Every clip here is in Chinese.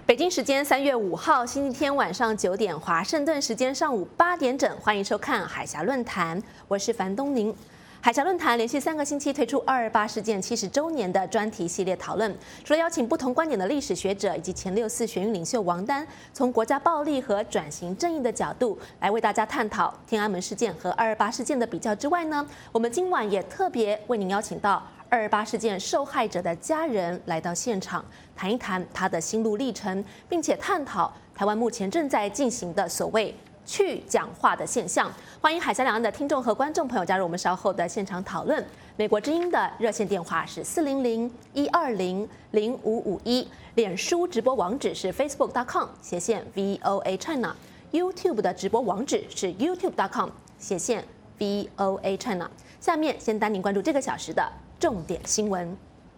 北京时间3月5号星期天晚上9点，华盛顿时间上午8点整，欢迎收看海峡论坛，我是樊东宁。海峡论坛连续3个星期推出228事件70周年的专题系列讨论，除了邀请不同观点的历史学者以及前6·4学运领袖王丹，从国家暴力和转型正义的角度来为大家探讨天安门事件和228事件的比较之外呢，我们今晚也特别为您邀请到228事件受害者的家人来到现场，谈一谈他的心路历程，并且探讨台湾目前正在进行的所谓去讲话的现象。欢迎海峡两岸的听众和观众朋友加入我们稍后的现场讨论。美国之音的热线电话是400-120-0551，脸书直播网址是 facebook.com/VOA China，YouTube 的直播网址是 youtube.com/VOA China。下面先带您关注这个小时的重点新闻。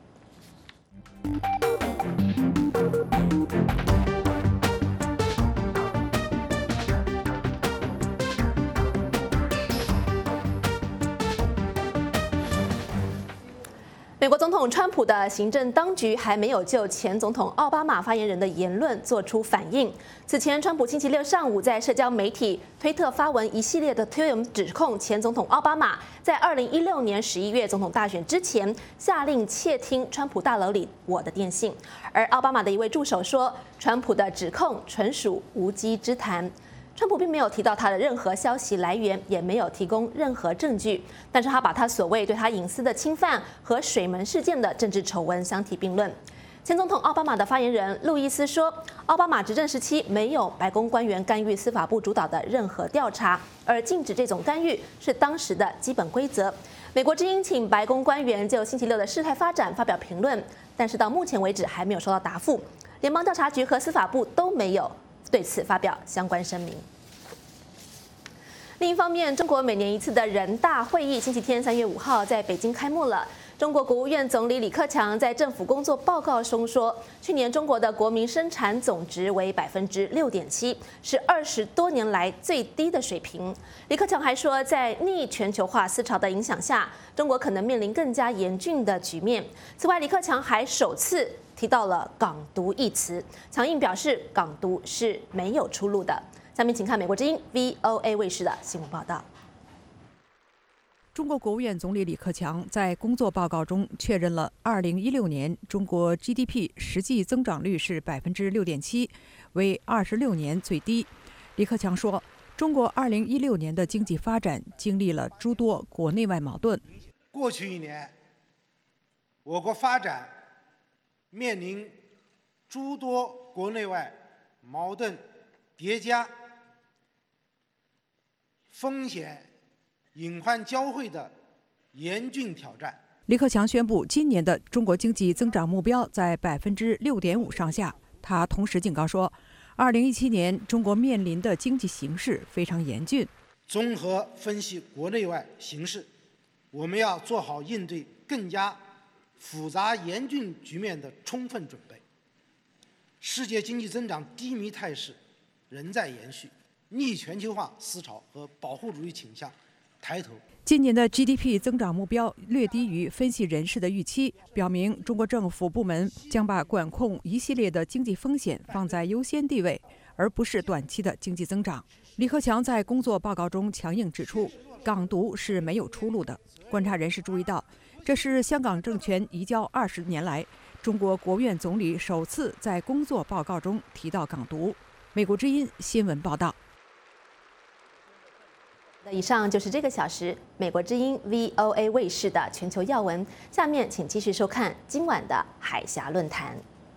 美国总统川普的行政当局还没有就前总统奥巴马发言人的言论做出反应。此前，川普星期六上午在社交媒体推特发文一系列的推文，指控前总统奥巴马在2016年11月总统大选之前下令窃听川普大楼里我的电信。而奥巴马的一位助手说，川普的指控纯属无稽之谈。川普并没有提到他的任何消息来源，也没有提供任何证据，但是他把他所谓对他隐私的侵犯和水门事件的政治丑闻相提并论。前总统奥巴马的发言人路易斯说，奥巴马执政时期没有白宫官员干预司法部主导的任何调查，而禁止这种干预是当时的基本规则。美国之音请白宫官员就星期六的事态发展发表评论，但是到目前为止还没有收到答复。联邦调查局和司法部都没有对此发表相关声明。另一方面，中国每年一次的人大会议星期天3月5号在北京开幕了。中国国务院总理李克强在政府工作报告中说，去年中国的国民生产总值为6.7%，是20多年来最低的水平。李克强还说，在逆全球化思潮的影响下，中国可能面临更加严峻的局面。此外，李克强还首次提到了港独一词，强硬表示港独是没有出路的。下面请看美国之音 VOA 卫视的新闻报道。 中国国务院总理李克强在工作报告中确认了2016年中国 GDP 实际增长率是6.7%，为26年最低。李克强说，中国2016年的经济发展经历了诸多国内外矛盾。 过去1年，我国发展面临诸多国内外矛盾叠加、风险隐患交汇的严峻挑战。 李克强宣布，今年的中国经济增长目标在6.5%上下。他同时警告说，2017年中国面临的经济形势非常严峻。 综合分析国内外形势，我们要做好应对更加复杂严峻局面的充分准备。世界经济增长低迷态势仍在延续，逆全球化思潮和保护主义倾向抬头。 今年的 GDP 增长目标略低于分析人士的预期，表明中国政府部门将把管控一系列的经济风险放在优先地位，而不是短期的经济增长。李克强在工作报告中强硬指出，港独是没有出路的。观察人士注意到，这是香港政权移交20年来，中国国务院总理首次在工作报告中提到港独。美国之音新闻报道。 以上就是这个小时美国之音 VOA 卫视的全球要闻。下面请继续收看今晚的海峡论坛。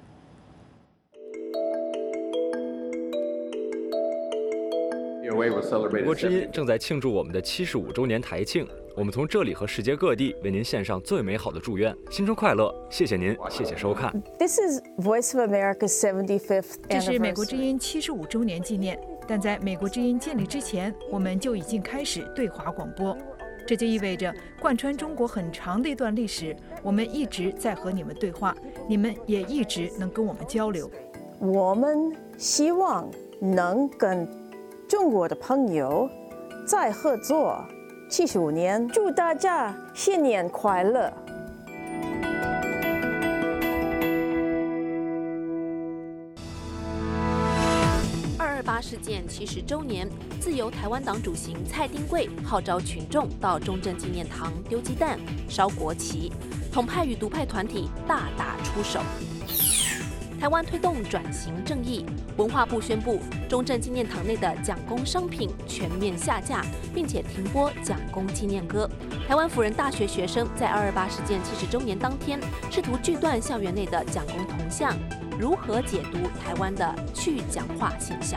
美国之音正在庆祝我们的75周年台庆，我们从这里和世界各地为您献上最美好的祝愿，新春快乐！谢谢您，谢谢收看。 This is Voice of America's 75th anniversary. 这是美国之音75周年纪念，但在美国之音建立之前，我们就已经开始对华广播。这就意味着，贯穿中国很长的一段历史，我们一直在和你们对话，你们也一直能跟我们交流。 我们希望能跟中国的朋友再合作75年，祝大家新年快乐！ 事件70周年，自由台湾党主席蔡丁贵号召群众到中正纪念堂丢鸡蛋、烧国旗，统派与独派团体大打出手。台湾推动转型正义，文化部宣布中正纪念堂内的蒋公商品全面下架，并且停播蒋公纪念歌。台湾辅仁大学学生在228事件70周年当天，试图锯断校园内的蒋公铜像，如何解读台湾的去蒋化现象？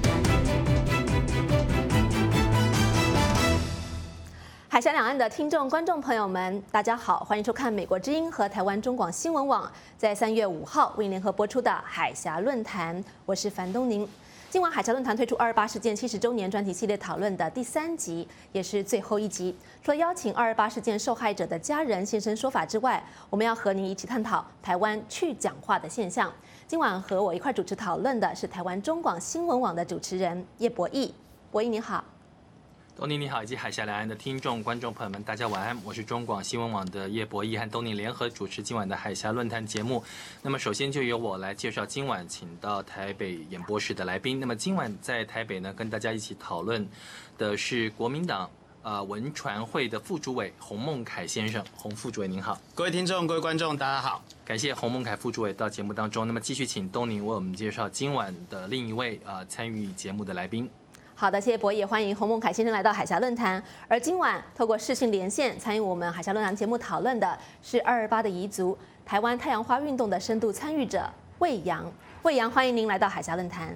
海峡两岸的听众、观众朋友们，大家好，欢迎收看美国之音和台湾中广新闻网在3月5号为您联合播出的海峡论坛，我是樊东宁。今晚海峡论坛推出228事件70周年专题系列讨论的第3集，也是最后一集。除了邀请228事件受害者的家人现身说法之外，我们要和您一起探讨台湾去蒋化的现象。今晚和我一块主持讨论的是台湾中广新闻网的主持人叶博弈。博弈你好。 东宁你好，以及海峡两岸的听众、观众朋友们，大家晚安。我是中广新闻网的叶博弈，和东宁联合主持今晚的海峡论坛节目。那么首先就由我来介绍今晚请到台北演播室的来宾。那么今晚在台北呢，跟大家一起讨论的是国民党文传会的副主委洪孟凯先生。洪副主委您好。 各位听众、各位观众，大家好。 感谢洪孟凯副主委到节目当中。那么继续请东宁为我们介绍今晚的另一位参与节目的来宾。 好的，谢谢博弈，欢迎洪孟凯先生来到海峡论坛。而今晚透过视讯连线参与我们海峡论坛节目讨论的是228的遗族，台湾太阳花运动的深度参与者魏扬。魏扬，欢迎您来到海峡论坛。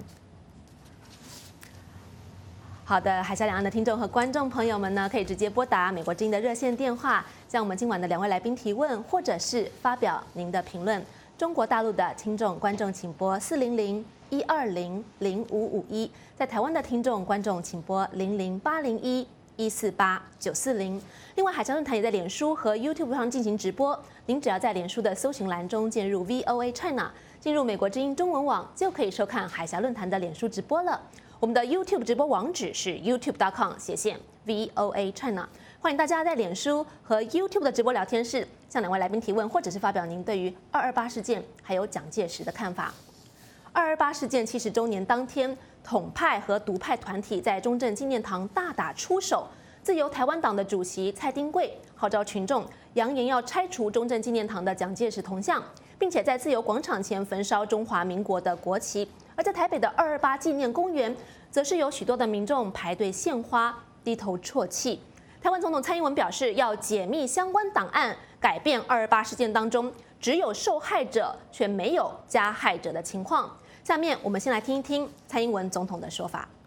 好的，海峡两岸的听众和观众朋友们呢，可以直接拨打美国之音的热线电话，向我们今晚的2位来宾提问，或者是发表您的评论。中国大陆的听众、观众请拨400-120-0551，在台湾的听众、观众请拨00801-148-940。另外，海峡论坛也在脸书和 YouTube 上进行直播，您只要在脸书的搜寻栏中进入 VOA China， 进入美国之音中文网，就可以收看海峡论坛的脸书直播了。我们的 YouTube 直播网址是 youtube.com/VOA China。欢迎大家在脸书和 YouTube 的直播聊天室向2位来宾提问，或者是发表您对于228事件还有蒋介石的看法。228事件70周年当天，统派和独派团体在中正纪念堂大打出手。自由台湾党的主席蔡丁贵号召群众，扬言要拆除中正纪念堂的蒋介石铜像，并且在自由广场前焚烧中华民国的国旗。而在台北的228纪念公园，则是有许多的民众排队献花，低头啜泣。台湾总统蔡英文表示，要解密相关档案，改变228事件当中只有受害者却没有加害者的情况。下面我们先来听一听蔡英文总统的说法。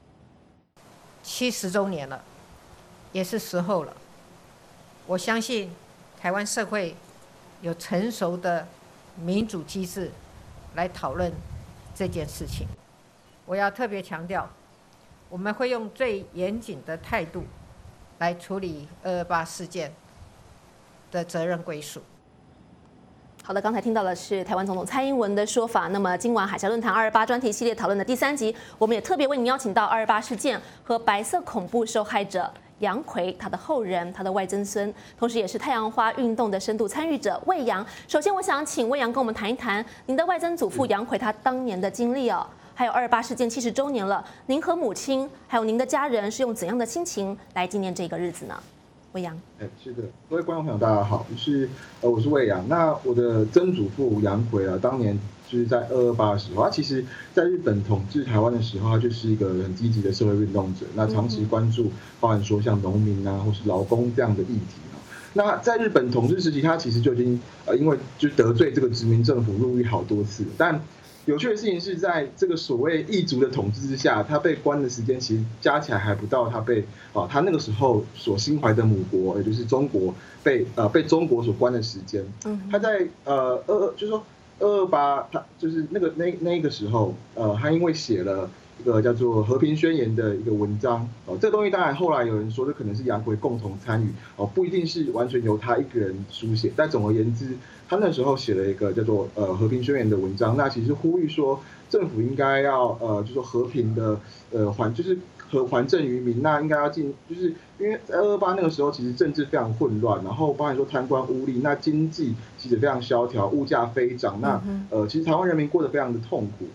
70周年了，也是时候了。我相信台湾社会有成熟的民主机制来讨论这件事情。我要特别强调，我们会用最严谨的态度来处理228事件的责任归属。 好的，刚才听到的是台湾总统蔡英文的说法。那么今晚海峡论坛228专题系列讨论的第3集，我们也特别为您邀请到228事件和白色恐怖受害者杨奎、他的后人、他的外曾孙，同时也是太阳花运动的深度参与者魏扬。首先，我想请魏扬跟我们谈一谈您的外曾祖父杨奎他当年的经历哦。还有228事件70周年了，您和母亲还有您的家人是用怎样的心情来纪念这个日子呢？魏扬， 是的，各位观众朋友大家好，我是魏扬。那我的曾祖父杨奎当年就是在228的时候，他其实在日本统治台湾的时候，他就是一个很积极的社会运动者，那长期关注包含说像农民或是劳工这样的议题。那在日本统治时期，他其实就已经因为就得罪这个殖民政府入狱好多次，但有趣的事情是在这个所谓异族的统治之下，他被关的时间其实加起来还不到他被他那个时候所心怀的母国，也就是中国被中国所关的时间。他在就是说228，他就是那个时候他因为写了一个叫做《和平宣言》的一个文章这个东西当然后来有人说这可能是杨奎共同参与不一定是完全由他一个人书写，但总而言之，他那时候写了一个叫做《和平宣言》的文章，那其实呼吁说政府应该要就说和平的还政于民，那应该要就是因为在228那个时候其实政治非常混乱，然后包含说贪官污吏，那经济其实非常萧条，物价飞涨，那其实台湾人民过得非常的痛苦。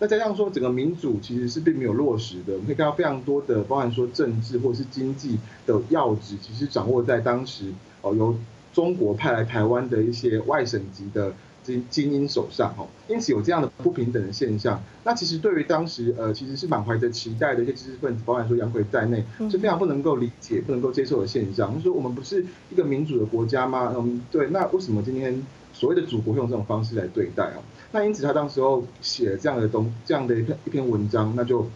再加上说整个民主其实是并没有落实的，我们可以看到非常多的，包含说政治或者是经济的要旨，其实掌握在当时由中国派来台湾的一些外省级的精英手上，因此有这样的不平等的现象。那其实对于当时其实是满怀着期待的一些知识分子，包含说杨奎在内，是非常不能够理解、不能够接受的现象。就是说我们不是一个民主的国家吗？对，那为什么今天所谓的祖国会用这种方式来对待啊？那因此他当时候写了这样的一篇文章，那就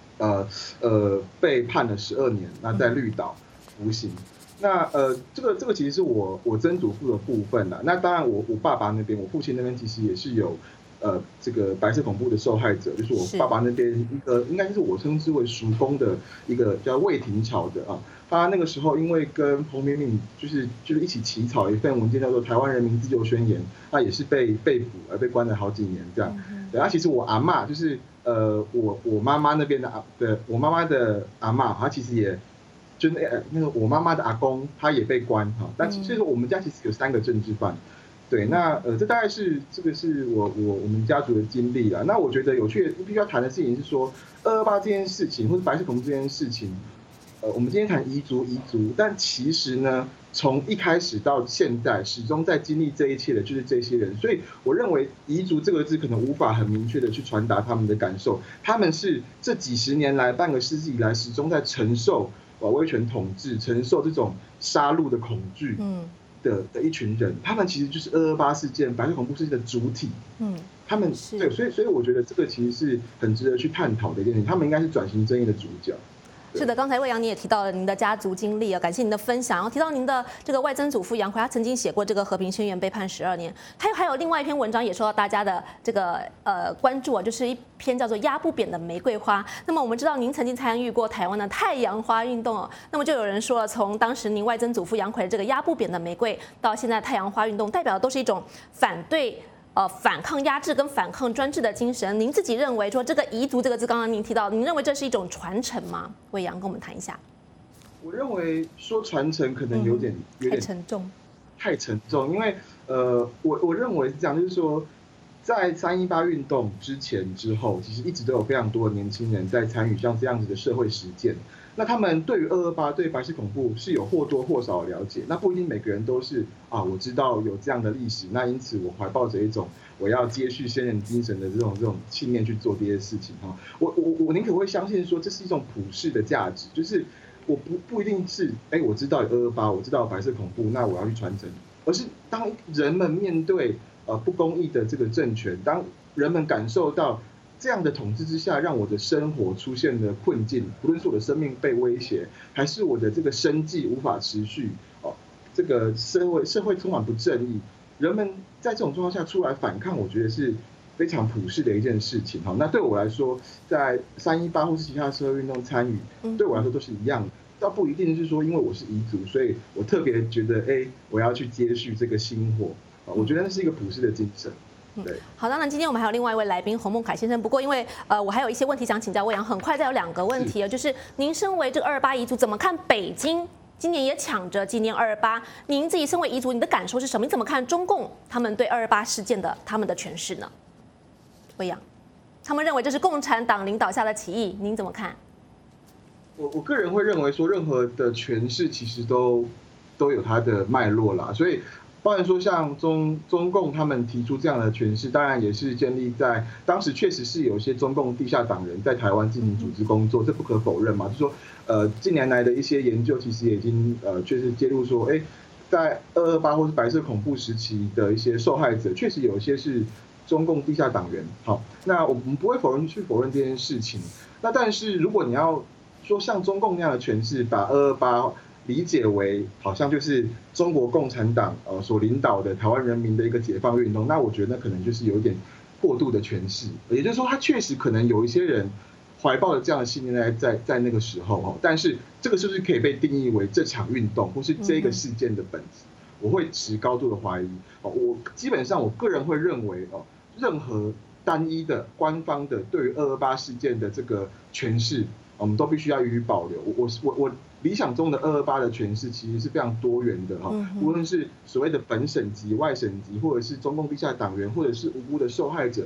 被判了12年，那在绿岛服刑。那这个其实是我曾祖父的部分啦。那当然我爸爸那边，我父亲那边其实也是有这个白色恐怖的受害者，就是我爸爸那边一个应该是我称之为叔公的一个叫魏廷朝的啊。他那个时候因为跟彭明敏就是一起起草一份文件叫做《台湾人民自救宣言》，他也是被捕而被关了好几年这样。对，其实我阿嬷就是我妈妈那边的我妈妈的阿嬷，她其实也。就那个我妈妈的阿公，他也被关哈，但所以说我们家其实有3个政治犯，对，那这大概是这个是我们家族的经历啦。那我觉得有趣的必须要谈的事情是说228这件事情，或者白色恐怖这件事情，我们今天谈彝族，但其实呢，从一开始到现在，始终在经历这一切的就是这些人。所以我认为彝族这个字可能无法很明确的去传达他们的感受，他们是这几十年来、半个世纪以来始终在承受威权统治，承受这种杀戮的恐惧的一群人，他们其实就是228事件、白色恐怖事件的主体。他们对，所以我觉得这个其实是很值得去探讨的一件事情，他们应该是转型正义的主角。 是的，刚才魏阳你也提到了您的家族经历啊，感谢您的分享。然后提到您的这个外曾祖父杨奎，他曾经写过这个《和平宣言》，被判12年。还有另外一篇文章也受到大家的这个关注啊，就是一篇叫做《压不扁的玫瑰花》。那么我们知道您曾经参与过台湾的太阳花运动哦，那么就有人说了，从当时您外曾祖父杨奎的这个压不扁的玫瑰，到现在太阳花运动，代表的都是一种反抗压制跟反抗专制的精神。您自己认为说这个彝族这个字，刚刚您提到，您认为这是一种传承吗？魏阳跟我们谈一下。 我认为说传承可能有点太沉重， 因为我认为是这样，就是说在318运动之前之后，其实一直都有非常多的年轻人在参与像这样子的社会实践。那他们对于228、对白色恐怖是有或多或少的了解，那不一定每个人都是我知道有这样的历史，那因此我怀抱着一种我要接续先人精神的这种信念去做这些事情哈。我宁可会相信说这是一种普世的价值，就是我不一定是我知道有228，我知道有白色恐怖，那我要去传承，而是当人们面对不公义的这个政权，当人们感受到这样的统治之下，让我的生活出现了困境，不论是我的生命被威胁，还是我的这个生计无法持续，这个社会充满不正义，人们在这种状况下出来反抗，我觉得是非常普世的一件事情。那对我来说，在318或是其他的社会运动参与，对我来说都是一样的。倒不一定是说因为我是彝族，所以我特别觉得我要去接续这个薪火。我觉得那是一个普世的精神。 好，当然今天我们还有另外一位来宾洪孟凯先生。不过因为我还有一些问题想请教魏阳，很快再有2个问题，就是您身为这个228彝族，怎么看北京今年也抢着纪念228？您自己身为彝族，你的感受是什么？你怎么看中共他们对228事件的他们的诠释呢？魏阳，他们认为这是共产党领导下的起义，您怎么看？ 我个人会认为说，任何的诠释其实都有它的脉络啦，所以。包含说像中共他们提出这样的诠释，当然也是建立在当时确实是有一些中共地下党人在台湾进行组织工作，这不可否认嘛。就是说，近年来的一些研究其实也已经确实揭露说，在228或是白色恐怖时期的一些受害者，确实有一些是中共地下党员。好，那我们不会去否认这件事情。那但是如果你要说像中共那样的诠释，把228理解为好像就是中国共产党所领导的台湾人民的一个解放运动，那我觉得那可能就是有点过度的诠释。也就是说，他确实可能有一些人怀抱着这样的信念在那个时候，但是这个是不是可以被定义为这场运动或是这个事件的本质？我会持高度的怀疑。我基本上我个人会认为任何单一的官方的对于228事件的这个诠释，我们都必须要予以保留。我理想中的228的诠释其实是非常多元的无论是所谓的本省级、外省级，或者是中共地下党员，或者是无辜的受害者，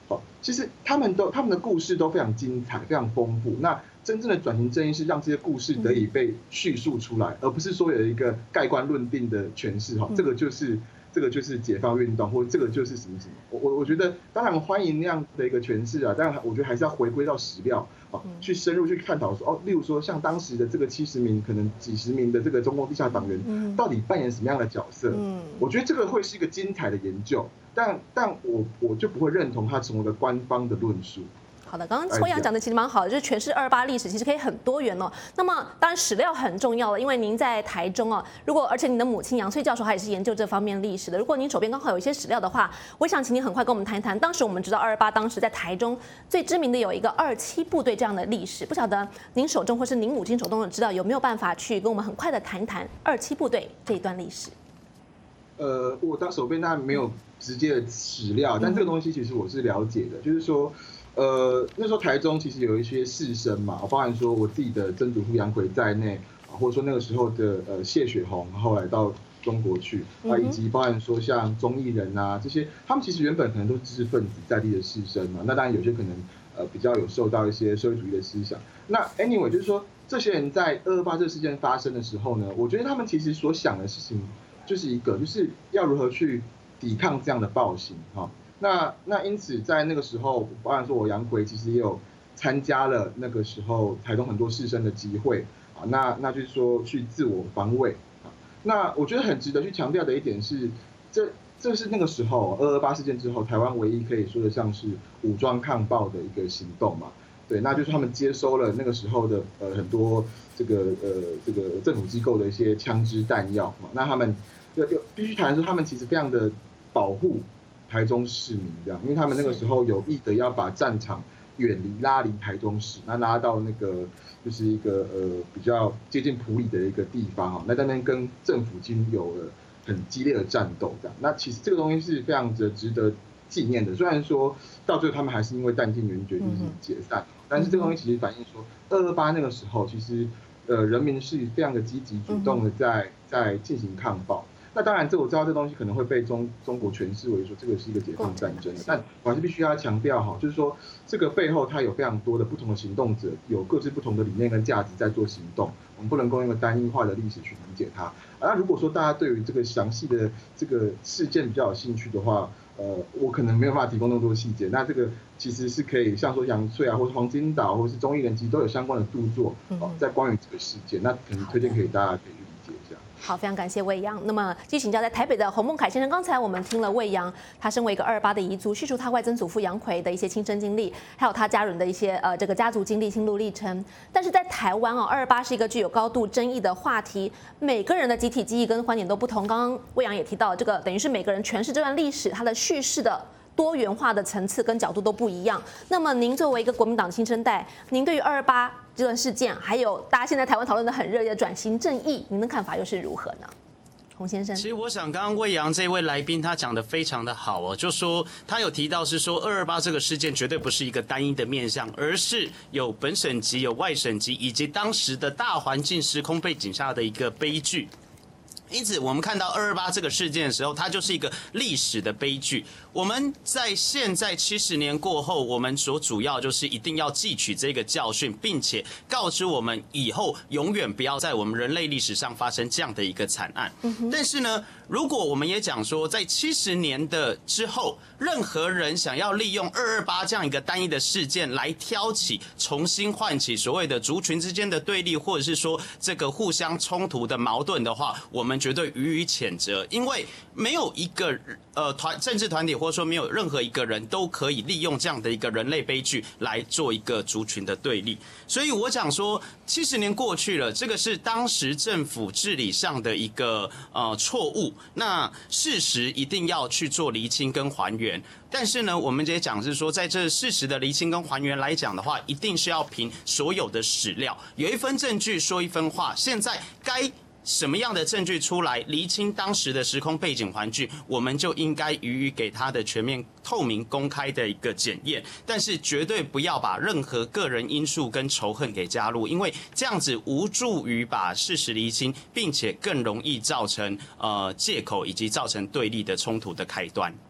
其实他们的故事都非常精彩，非常丰富。那真正的转型正义是让这些故事得以被叙述出来，而不是说有一个盖棺论定的诠释。这个就是解放运动，或者这个就是什么什么。我觉得当然欢迎那样的一个诠释啊，但我觉得还是要回归到史料去深入去探讨说例如说像当时的这个70名可能几十名的这个中共地下党员到底扮演什么样的角色？我觉得这个会是一个精彩的研究，但我就不会认同它成为了官方的论述。 好的，刚刚魏阳讲的其实蛮好的，就是诠释228历史其实可以很多元哦。那么当然史料很重要了，因为您在台中哦，而且您的母亲杨翠教授她也是研究这方面历史的。如果您手边刚好有一些史料的话，我想请您很快跟我们谈一谈。当时我们知道228当时在台中最知名的有一个27部队这样的历史，不晓得您手中或是您母亲手中的资料有没有办法去跟我们很快的谈一谈27部队这一段历史？ 我手边当然没有直接的史料，但这个东西其实我是了解的，就是说。那时候台中其实有一些士绅嘛，包含说我自己的曾祖父杨奎在内，或者说那个时候的谢雪红后来到中国去，以及包含说像钟义仁啊这些，他们其实原本可能都是知识分子在地的士绅嘛，那当然有些可能比较有受到一些社会主义的思想。那 anyway 就是说这些人在228这个事件发生的时候呢，我觉得他们其实所想的事情就是就是要如何去抵抗这样的暴行那因此在那个时候，包含说我杨奎其实也有参加了那个时候台中很多士绅的集会那就是说去自我防卫那我觉得很值得去强调的一点是，这是那个时候228事件之后，台湾唯一可以说得上是武装抗暴的一个行动嘛。对，那就是他们接收了那个时候的很多这个政府机构的一些枪支弹药嘛。那他们必须谈说，他们其实非常的保护台中市民这样，因为他们那个时候有意的要把战场拉离台中市，那拉到那个就是一个比较接近埔里的一个地方那在那边跟政府军有了很激烈的战斗这样。那其实这个东西是非常的值得纪念的，虽然说到最后他们还是因为弹尽援绝就是解散，但是这个东西其实反映说228那个时候其实人民是非常的积极主动的在进行抗暴。那当然，我知道这东西可能会被中国诠释为说这个是一个解放战争，但我还是必须要强调就是说这个背后它有非常多的不同的行动者，有各自不同的理念跟价值在做行动，我们不能够用单一化的历史去理解它。那如果说大家对于这个详细的这个事件比较有兴趣的话，我可能没有办法提供那么多细节。那这个其实是可以像说杨翠或者黄金岛或者是钟义仁其实都有相关的著作在关于这个事件，那可能推荐给大家可以去理解一下。 好，非常感谢魏阳。那么继续请教在台北的洪孟凯先生，刚才我们听了魏阳，他身为一个228的遗族，叙述他外曾祖父杨奎的一些亲身经历，还有他家人的一些这个家族经历、心路历程。但是在台湾228是一个具有高度争议的话题，每个人的集体记忆跟观点都不同。刚刚魏阳也提到，这个等于是每个人诠释这段历史，他的叙事的多元化的层次跟角度都不一样。那么您作为一个国民党新生代，您对于228这段事件，还有大家现在台湾讨论的很热烈的转型正义，您的看法又是如何呢？洪先生， 其实我想刚刚魏阳这位来宾他讲的非常的好就说他有提到是说228这个事件绝对不是一个单一的面向，而是有本省级、有外省级，以及当时的大环境时空背景下的一个悲剧。因此我们看到228这个事件的时候，它就是一个历史的悲剧。我们在现在70年过后，我们所主要就是一定要汲取这个教训，并且告知我们以后永远不要在我们人类历史上发生这样的一个惨案。但是呢，如果我们也讲说在70年的之后，任何人想要利用228这样一个单一的事件来挑起、重新唤起所谓的族群之间的对立，或者是说这个互相冲突的矛盾的话，我们绝对予以谴责。因为没有一个政治团体或者说没有任何一个人都可以利用这样的一个人类悲剧来做一个族群的对立。所以我讲说70年过去了，这个是当时政府治理上的一个错误，那事实一定要去做厘清跟还原。但是呢，我们也讲是说，在这事实的厘清跟还原来讲的话，一定是要凭所有的史料，有一分证据说一分话。现在该什么样的证据出来厘清当时的时空背景环境，我们就应该予以给他的全面透明公开的一个检验，但是绝对不要把任何个人因素跟仇恨给加入，因为这样子无助于把事实厘清，并且更容易造成借口以及造成对立的冲突的开端。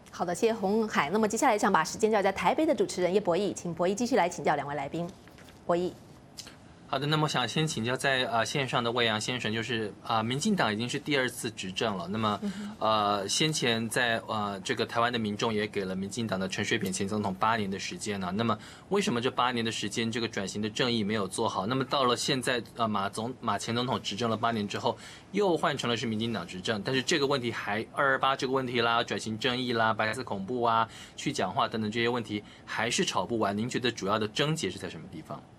好的，谢谢鸿海。那么接下来想把时间交在台北的主持人叶博弈，请博弈继续来请教两位来宾。博弈。 好的，那么我想先请教在线上的魏阳先生，就是民进党已经是第2次执政了，那么先前在这个台湾的民众也给了民进党的陈水扁前总统8年的时间呢，那么为什么这8年的时间这个转型的正义没有做好？那么到了现在马前总统执政了8年之后，又换成了是民进党执政，但是这个问题还228这个问题啦，转型正义啦，白色恐怖啊，去讲话等等这些问题还是吵不完，您觉得主要的症结是在什么地方？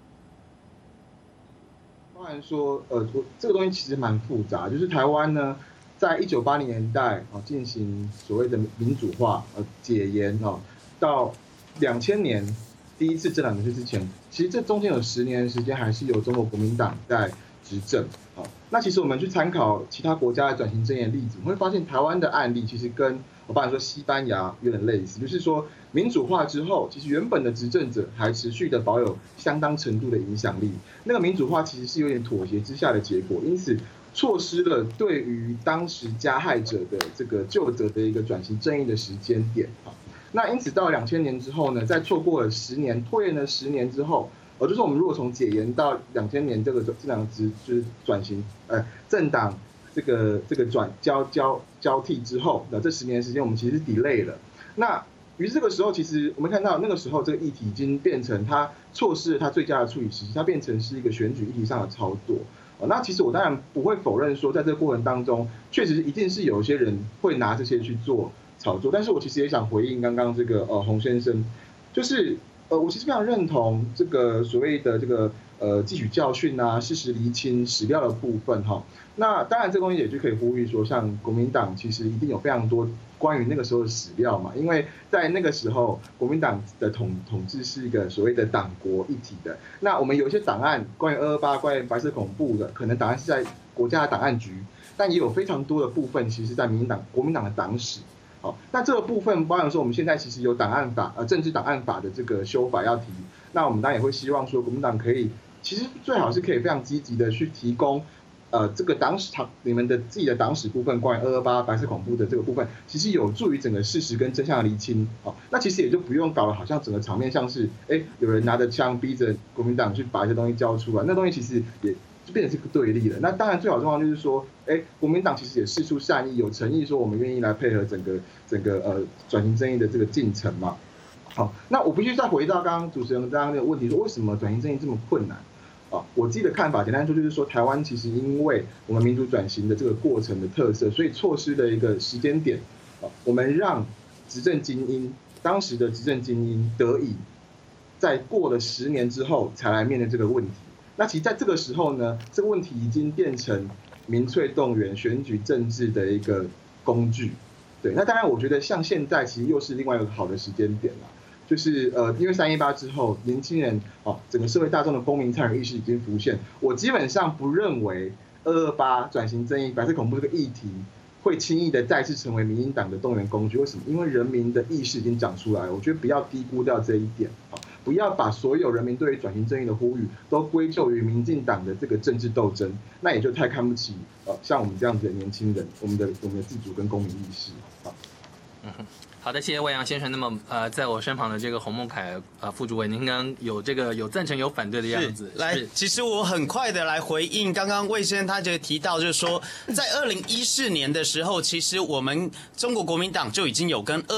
当然说，这个东西其实蛮复杂。就是台湾呢，在1980年代进行所谓的民主化、解严到2000年第一次政党轮替之前，其实这中间有10年的时间还是由中国国民党在执政。那其实我们去参考其他国家的转型正义的例子，我们会发现台湾的案例其实跟我帮你说西班牙有点类似，就是说民主化之后，其实原本的执政者还持续的保有相当程度的影响力。那个民主化其实是有点妥协之下的结果，因此错失了对于当时加害者的这个究责的一个转型正义的时间点。那因此到2000年之后呢，在错过了10年，拖延了10年之后，就是我们如果从解严到2000年这两就是转型政党这个交替之后，这10年的时间我们其实是 delay 了。那于是这个时候，其实我们看到那个时候这个议题已经变成它错失了它最佳的处理时机，它变成是一个选举议题上的操作。那其实我当然不会否认说，在这个过程当中，确实一定是有一些人会拿这些去做炒作，但是我其实也想回应刚刚这个洪先生，就是我其实非常认同这个所谓的这个汲取教训啊、事实厘清、史料的部分哈。那当然这个东西也就可以呼吁说，像国民党其实一定有非常多关于那个时候的史料嘛，因为在那个时候国民党的统治是一个所谓的党国一体的。那我们有一些档案关于228、关于白色恐怖的，可能档案是在国家的档案局，但也有非常多的部分其实是在国民党的党史。好，那这个部分包含说我们现在其实有档案法政治档案法的这个修法要提，那我们当然也会希望说国民党可以，其实最好是可以非常积极的去提供这个党史你们的自己的党史部分，关于228白色恐怖的这个部分，其实有助于整个事实跟真相的厘清。好，那其实也就不用搞了，好像整个场面像是有人拿着枪逼着国民党去把一些东西交出来，那东西其实也就变成是个对立了。那当然最好的状况就是说，国民党其实也释出善意，有诚意说我们愿意来配合整个转型正义的这个进程嘛。好，那我必须再回到刚刚主持人刚刚那个问题，说为什么转型正义这么困难？我自己的看法，简单说就是说，台湾其实因为我们民主转型的这个过程的特色，所以错失了一个时间点。我们让当时的执政精英得以在过了10年之后才来面对这个问题。那其实在这个时候呢，这个问题已经变成民粹动员、选举政治的一个工具。对，那当然我觉得像现在其实又是另外一个好的时间点了。就是因为318之后，年轻人整个社会大众的公民参与意识已经浮现。我基本上不认为228转型正义、白色恐怖这个议题会轻易的再次成为民进党的动员工具。为什么？因为人民的意识已经长出来了。我觉得不要低估掉这一点，不要把所有人民对于转型正义的呼吁都归咎于民进党的这个政治斗争，那也就太看不起像我们这样子的年轻人，我们的自主跟公民意识。 好的，谢谢魏阳先生。那么在我身旁的这个洪孟凯副主委，您刚刚有赞成有反对的样子。 来，其实我很快的来回应刚刚魏先生他就提到，就是说在2014年的时候，其实我们中国国民党就已经有跟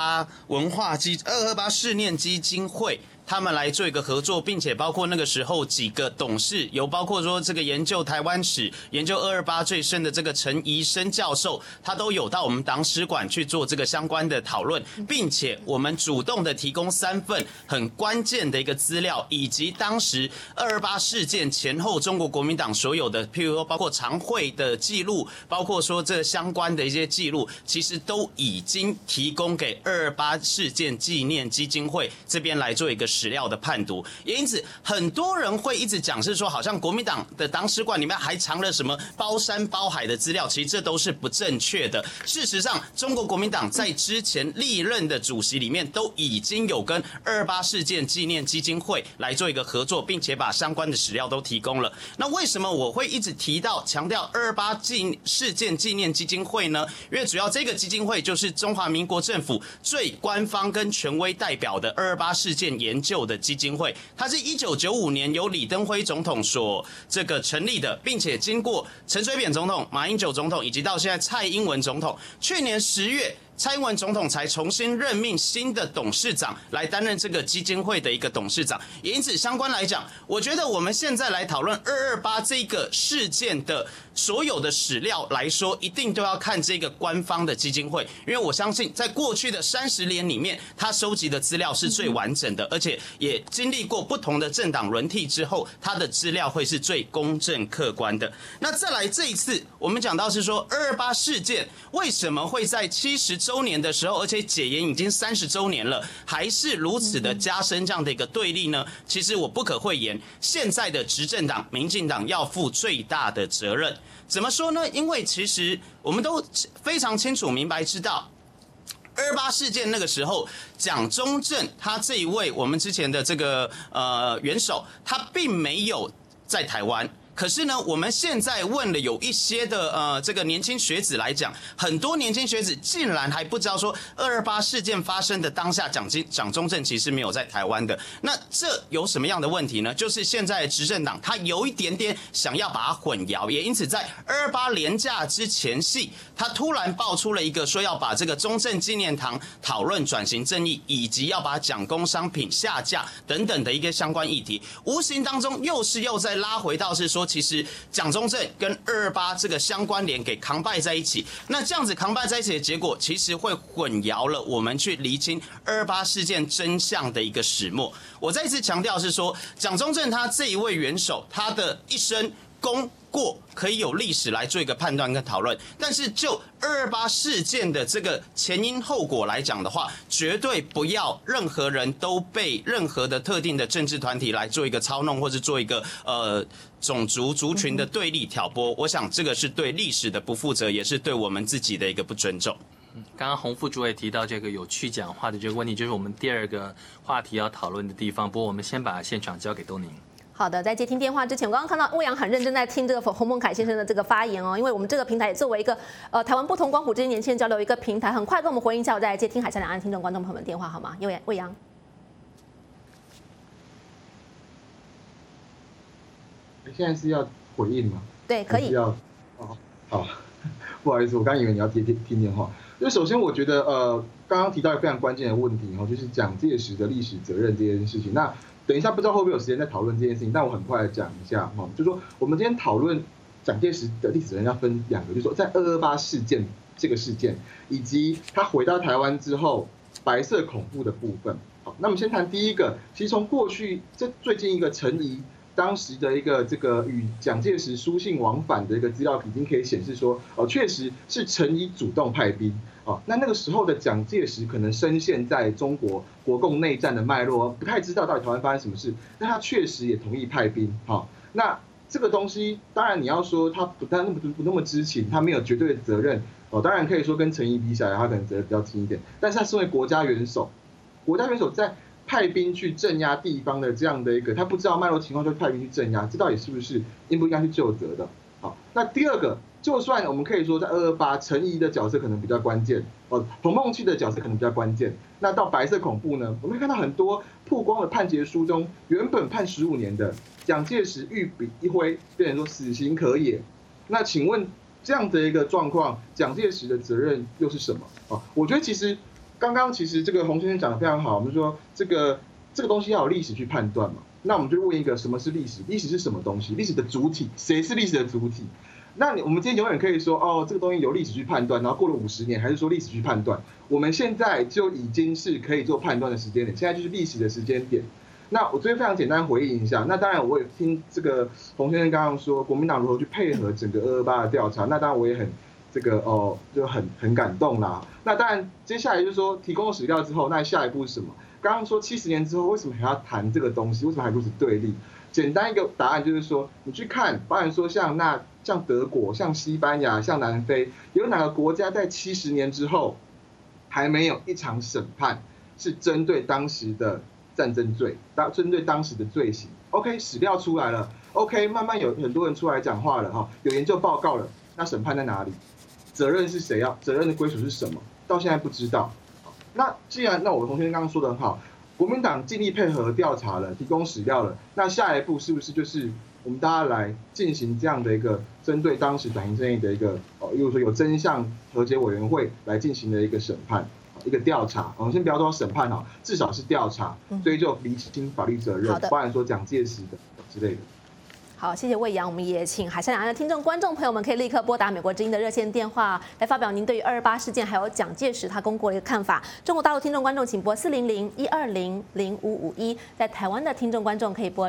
228世念基金会他们来做一个合作，并且包括那个时候几个董事，有包括说这个研究台湾史、研究228最深的这个陈宜生教授，他都有到我们党史馆去做这个相关的讨论，并且我们主动的提供3份很关键的一个资料，以及当时228事件前后中国国民党所有的，譬如说包括常会的记录，包括说这相关的一些记录，其实都已经提供给228事件纪念基金会这边来做一个史料的判读。也因此，很多人会一直讲是说，好像国民党的党史馆里面还藏了什么包山包海的资料，其实这都是不正确的。事实上，中国国民党在之前历任的主席里面都已经有跟228事件纪念基金会来做一个合作，并且把相关的史料都提供了。那为什么我会一直提到强调228事件纪念基金会呢？因为主要这个基金会就是中华民国政府最官方跟权威代表的228事件研究的基金会，它是1995年由李登辉总统所这个成立的，并且经过陈水扁总统、马英九总统以及到现在蔡英文总统，去年10月。蔡英文总统才重新任命新的董事长来担任这个基金会的一个董事长，也因此相关来讲，我觉得我们现在来讨论228这个事件的所有的史料来说，一定都要看这个官方的基金会，因为我相信在过去的30年里面，他收集的资料是最完整的，而且也经历过不同的政党轮替之后，他的资料会是最公正客观的。那再来这一次，我们讲到是说228事件为什么会在70周年的时候，而且解严已经30周年了，还是如此的加深这样的一个对立呢？其实我不可讳言，现在的执政党民进党要负最大的责任。怎么说呢？因为其实我们都非常清楚明白知道，228事件那个时候，蒋中正他这一位我们之前的这个元首，他并没有在台湾。可是呢，我们现在问了有一些的这个年轻学子来讲，很多年轻学子竟然还不知道说228事件发生的当下，蒋中正其实没有在台湾的。那这有什么样的问题呢？就是现在的执政党他有一点点想要把它混淆，也因此在228连假之前夕，他突然爆出了一个说要把这个中正纪念堂讨论转型正义，以及要把蒋公商品下架等等的一个相关议题，无形当中又再拉回到是说，其实蒋中正跟228这个相关联给扛拜在一起，那这样子扛拜在一起的结果，其实会混淆了我们去厘清228事件真相的一个始末。我再一次强调是说，蒋中正他这一位元首，他的一生功过可以有历史来做一个判断跟讨论，但是就228事件的这个前因后果来讲的话，绝对不要任何人都被任何的特定的政治团体来做一个操弄，或是做一个种族族群的对立挑拨。我想这个是对历史的不负责，也是对我们自己的一个不尊重。 刚刚洪副主委提到这个有趣讲话的这个问题，就是我们第二个话题要讨论的地方。不过我们先把现场交给东宁。 好的，在接听电话之前，我刚刚看到魏阳很认真在听这个洪孟凯先生的这个发言哦，因为我们这个平台也作为一个台湾不同光谱之间年轻人交流一个平台，很快跟我们回应一下，我再来接听海峡两岸听众观众朋友们电话好吗？魏阳。 现在是要回应吗？ 对，可以。 好，不好意思，我刚以为你要听电话。就首先我觉得刚刚提到一个非常关键的问题哈，就是蒋介石的历史责任这件事情。那等一下不知道会不会有时间再讨论这件事情，但我很快的讲一下哈，就是说我们今天讨论蒋介石的历史责任要分2个，就是说在228事件这个事件，以及他回到台湾之后白色恐怖的部分。好，那我们先谈第一个，其实从过去最近一个陈仪当时的一个这个与蒋介石书信往返的一个资料，已经可以显示说，确实是陈仪主动派兵。那个时候的蒋介石可能深陷在中国国共内战的脉络，不太知道到底台湾发生什么事，但他确实也同意派兵。那这个东西当然你要说他不那么知情，他没有绝对的责任。当然可以说跟陈仪比起来，他可能责任比较轻一点，但是他身为国家元首在派兵去镇压地方的这样的一个，他不知道脉络情况就派兵去镇压，这到底是不是应不应该去究责的？好，那第二个，就算我们可以说在228陈仪的角色可能比较关键，彭孟緝的角色可能比较关键，那到白色恐怖呢，我们会看到很多曝光的判决书中，原本判15年的蒋介石御笔一挥，变成说死刑可也。那请问这样的一个状况，蒋介石的责任又是什么？我觉得其实刚刚这个洪先生讲得非常好，我们说这个东西要有历史去判断嘛。那我们就问一个，什么是历史？历史是什么东西？历史的主体，谁是历史的主体？那我们今天永远可以说，这个东西由历史去判断，然后过了50年，还是说历史去判断？我们现在就已经是可以做判断的时间点，现在就是历史的时间点。那我这边非常简单回应一下。那当然我也听这个洪先生刚刚说，国民党如何去配合整个228的调查，那当然我也很就很感动啦。那当然接下来就是说提供了史料之后，那下一步是什么？ 刚刚说70年之后为什么还要谈这个东西？为什么还如此对立？简单一个答案就是说，你去看，包含说像德国、像西班牙、像南非，有哪个国家在70年之后还没有一场审判是针对当时的战争罪，针对当时的罪行 ？OK， 史料出来了 ，OK， 慢慢有很多人出来讲话了哈，有研究报告了，那审判在哪里？责任是谁责任的归属是什么？到现在不知道。那既然我的同学刚刚说的很好，国民党尽力配合调查了，提供史料了，那下一步是不是就是我们大家来进行这样的一个针对当时转型正义的一个例如说有真相和解委员会来进行的一个审判？一个调查，我们先不要说审判哈，至少是调查，追究厘清法律责任，包含说蒋介石的之类的。 好，谢谢魏阳，我们也请海峡两岸的听众、观众朋友们可以立刻拨打美国之音的热线电话来发表您对于228事件还有蒋介石他公过的一个看法。中国大陆听众观众请拨400-120-0551，在台湾的听众观众可以拨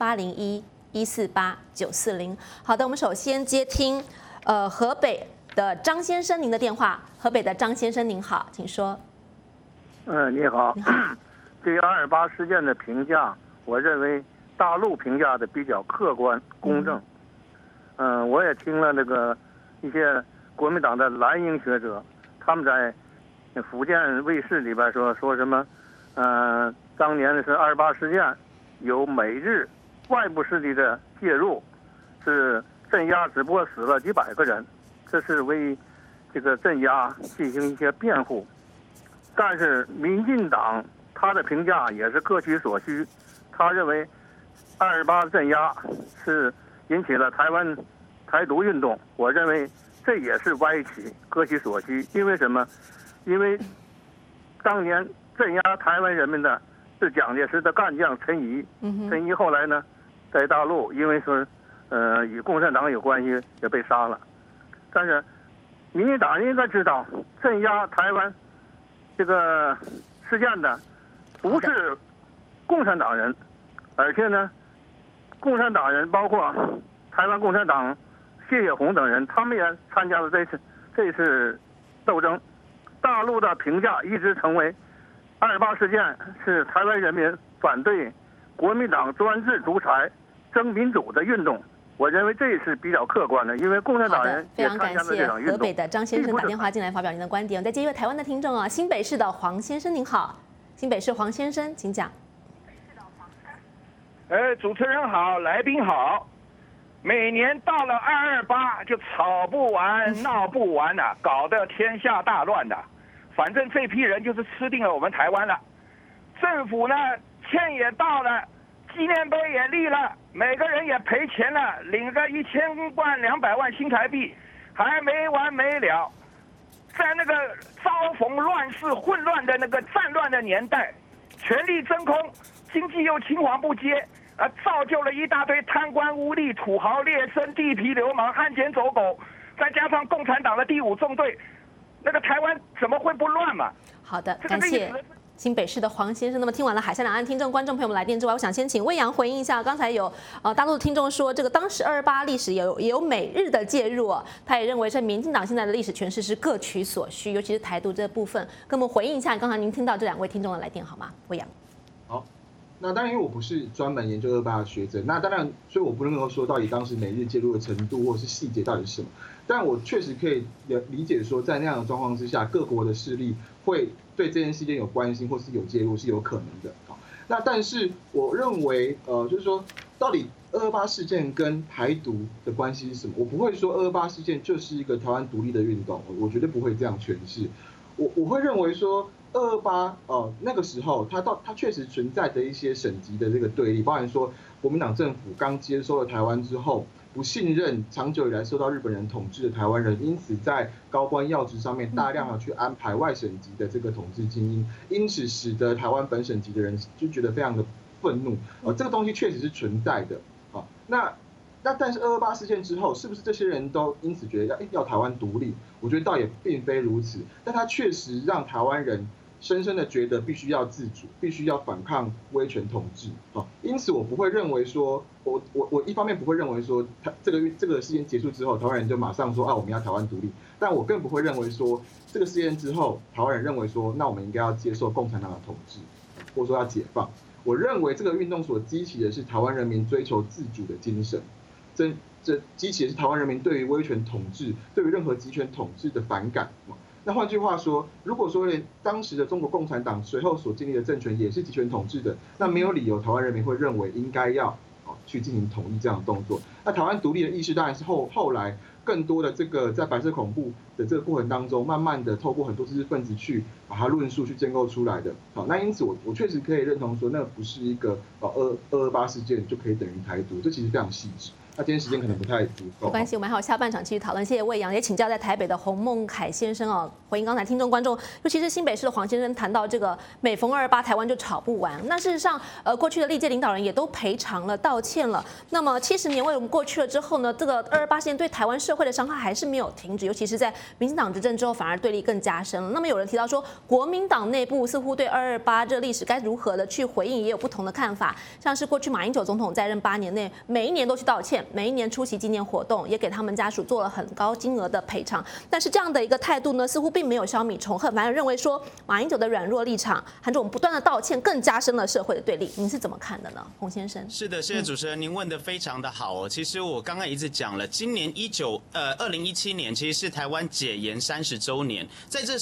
00-801-148-940。好的，我们首先接听河北的张先生您的电话。河北的张先生您好，请说。 你好。对于228事件的评价，我认为大陆评价的比较客观公正。我也听了那个一些国民党的蓝营学者，他们在福建卫视里边说什么，当年是228事件有美日外部势力的介入，是镇压，只不过死了几百个人，这是为这个镇压进行一些辩护。但是民进党他的评价也是各取所需，他认为228镇压是引起了台独运动，我认为这也是歪曲，各取所需。因为什么？因为当年镇压台湾人民的是蒋介石的干将陈仪，陈仪后来呢在大陆因为说与共产党有关系也被杀了。但是民进党应该知道，镇压台湾这个事件的不是共产党人，而且呢，共产党人包括台湾共产党谢雪红等人，他们也参加了这次斗争。大陆的评价一直成为228事件是台湾人民反对国民党专制独裁、争民主的运动。我认为这是比较客观的，因为共产党人也参加了这场运动。 河北的张先生打电话进来发表您的观点。再接一位台湾的听众啊，新北市的黄先生您好，新北市黄先生，请讲。 主持人好，来宾好。每年到了228就吵不完、闹不完了，搞得天下大乱的。反正这批人就是吃定了我们台湾了。政府呢，钱也到了，纪念碑也立了，每个人也赔钱了，领个1000万、200万新台币，还没完没了。在那个遭逢乱世、混乱的那个战乱的年代，权力真空，经济又青黄不接。造就了一大堆贪官污吏、土豪劣绅、地痞流氓、汉奸走狗，再加上共产党的第5纵队，那个台湾怎么会不乱嘛？ 好的，感谢新北市的黄先生。那么听完了海峡两岸听众、观众朋友们来电之外，我想先请魏阳回应一下。刚才有大陆的听众说，这个当时228历史也有美日的介入，他也认为是民进党现在的历史诠释是各取所需，尤其是台独这部分。跟我们回应一下，刚才您听到这2位听众的来电好吗？魏阳。 好。那当然，因为我不是专门研究228的学者，那当然，所以我不能够说到底当时美日介入的程度或是细节到底是什么。但我确实可以理解说，在那样的状况之下，各国的势力会对这件事件有关心或是有介入是有可能的。那但是我认为，就是说，到底228事件跟台独的关系是什么？我不会说228事件就是一个台湾独立的运动，我绝对不会这样诠释。我会认为说。228那个时候，它确实存在的一些省级的这个对立，包含说国民党政府刚接收了台湾之后，不信任长久以来受到日本人统治的台湾人，因此在高官要职上面大量的去安排外省级的这个统治精英，因此使得台湾本省级的人就觉得非常的愤怒。这个东西确实是存在的。那但是228事件之后，是不是这些人都因此觉得要台湾独立？我觉得倒也并非如此，但它确实让台湾人深深的觉得必须要自主，必须要反抗威权统治。因此我不会认为说，我一方面不会认为说，这个事件结束之后，台湾人就马上说我们要台湾独立，但我更不会认为说，这个事件之后，台湾人认为说，那我们应该要接受共产党的统治。 或者说要解放。我认为这个运动所激起的是台湾人民追求自主的精神，这激起的是台湾人民对于威权统治、对于任何集权统治的反感。那换句话说，如果说连当时的中国共产党随后所建立的政权也是集权统治的，那没有理由台湾人民会认为应该要去进行统一这样的动作。那台湾独立的意识当然是后来更多的这个在白色恐怖的这个过程当中，慢慢的透过很多知识分子去把它论述去建构出来的。好，那因此我确实可以认同说，那不是一个228事件就可以等于台独，这其实非常细致。那今天时间可能不太足够， 没关系，我们还有下半场继续讨论。谢谢魏扬，也请教在台北的洪孟凯先生哦，回应刚才听众观众，尤其是新北市的黄先生谈到这个每逢228台湾就吵不完。那事实上，过去的历届领导人也都赔偿了、道歉了。那么70年为我们过去了之后呢，这个228事件对台湾社会的伤害还是没有停止，尤其是在民进党执政之后，反而对立更加深了。那么有人提到说，国民党内部似乎对228这个历史该如何的去回应，也有不同的看法。像是过去马英九总统在任8年内，每一年都去道歉。每一年出席纪念活动，也给他们家属做了很高金额的赔偿。但是这样的一个态度呢，似乎并没有消弭仇恨，反而认为说马英九的软弱立场和这种不断的道歉，更加深了社会的对立。您是怎么看的呢，洪先生？ 是的，谢谢主持人，您问的非常的好哦。其实我刚刚一直讲了，今年2017年其实是台湾解严30周年，在这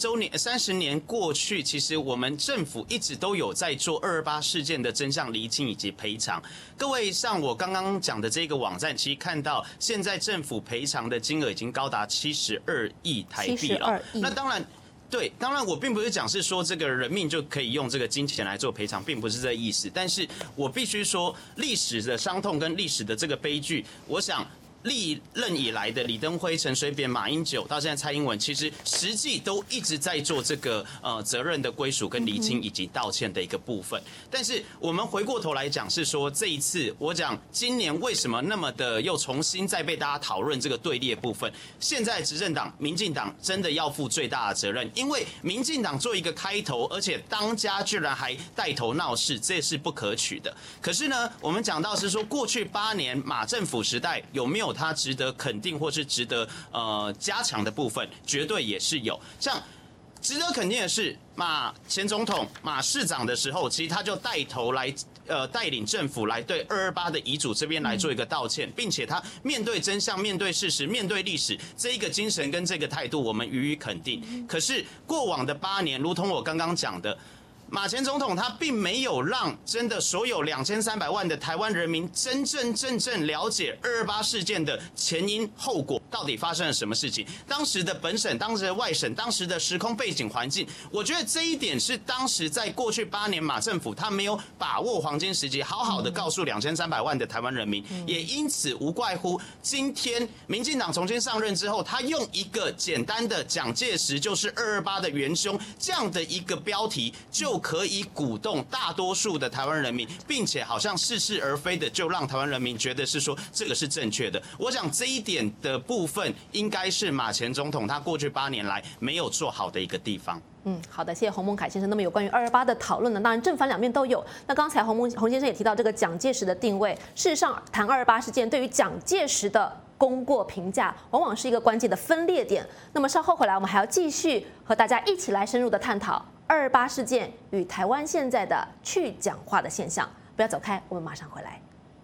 30年过去，其实我们政府一直都有在做228事件的真相厘清以及赔偿。各位上我刚刚讲的这个网站，其实看到现在政府赔偿的金额已经高达72亿台币了。那当然。对，当然我并不是讲是说这个人命就可以用这个金钱来做赔偿，并不是这个意思。但是我必须说，历史的伤痛跟历史的这个悲剧，我想。历任以来的李登辉、陈水扁、马英九到现在蔡英文，其实实际都一直在做这个责任的归属跟厘清以及道歉的一个部分。但是我们回过头来讲，是说这一次我讲今年为什么那么的又重新再被大家讨论这个对立的部分？现在执政党民进党真的要负最大的责任，因为民进党做一个开头，而且当家居然还带头闹事，这是不可取的。可是呢，我们讲到是说过去8年马政府时代有没有它值得肯定或是值得加强的部分，绝对也是有。像值得肯定的是，马前总统、马市长的时候，其实他就带头来带领政府来对228的遗嘱这边来做一个道歉，并且他面对真相、面对事实、面对历史这一个精神跟这个态度，我们予以肯定。可是过往的8年，如同我刚刚讲的。马前总统他并没有让真的所有2300万的台湾人民真正了解228事件的前因后果，到底发生了什么事情，当时的本省、当时的外省、当时的时空背景环境，我觉得这一点是当时在过去8年马政府他没有把握黄金时机，好好的告诉2300万的台湾人民，也因此无怪乎今天民进党重新上任之后，他用一个简单的蒋介石就是228的元凶这样的一个标题就可以鼓动大多数的台湾人民，并且好像似是而非的就让台湾人民觉得是说这个是正确的。我想这一点的部分应该是马前总统他过去8年来没有做好的一个地方。 好的，谢谢洪孟凯先生。那么有关于228的讨论呢，当然正反两面都有。那刚才洪先生也提到这个蒋介石的定位，事实上谈228事件对于蒋介石的功过评价，往往是一个关键的分裂点。那么稍后回来，我们还要继续和大家一起来深入的探讨228事件与台湾现在的去蒋化的现象。不要走开，我们马上回来。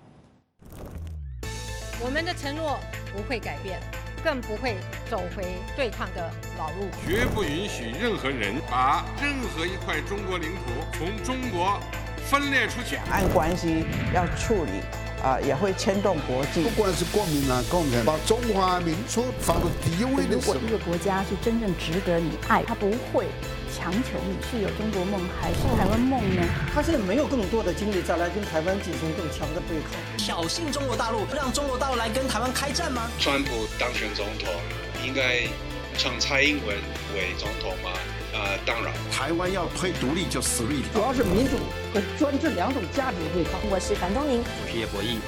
我们的承诺不会改变，更不会走回对抗的老路。 绝不允许任何人把任何一块中国领土从中国分裂出去。 两岸关系要处理。也会牵动国际。 不管是国民啊、共产，把中华民族放到第一位的时候， 如果一个国家是真正值得你爱，他不会强求你是有中国梦还是台湾梦呢？ 他现在没有更多的精力再来跟台湾进行更强的对抗， 挑衅中国大陆，让中国大陆来跟台湾开战吗？ 川普当选总统，应该称蔡英文为总统吗？当然， 台湾要推独立就死路一条。 主要是民主和专制两种价值的对抗。 我是樊东宁， 我是叶博弈。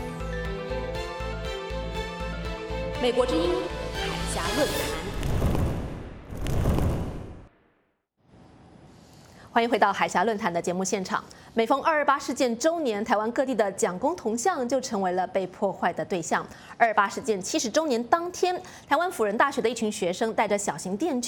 美国之音海峡论坛。欢迎回到海峡论坛的节目现场。每逢228事件周年，台湾各地的蒋公铜像就成为了被破坏的对象。228事件70周年当天，台湾辅仁大学的一群学生带着小型电锯，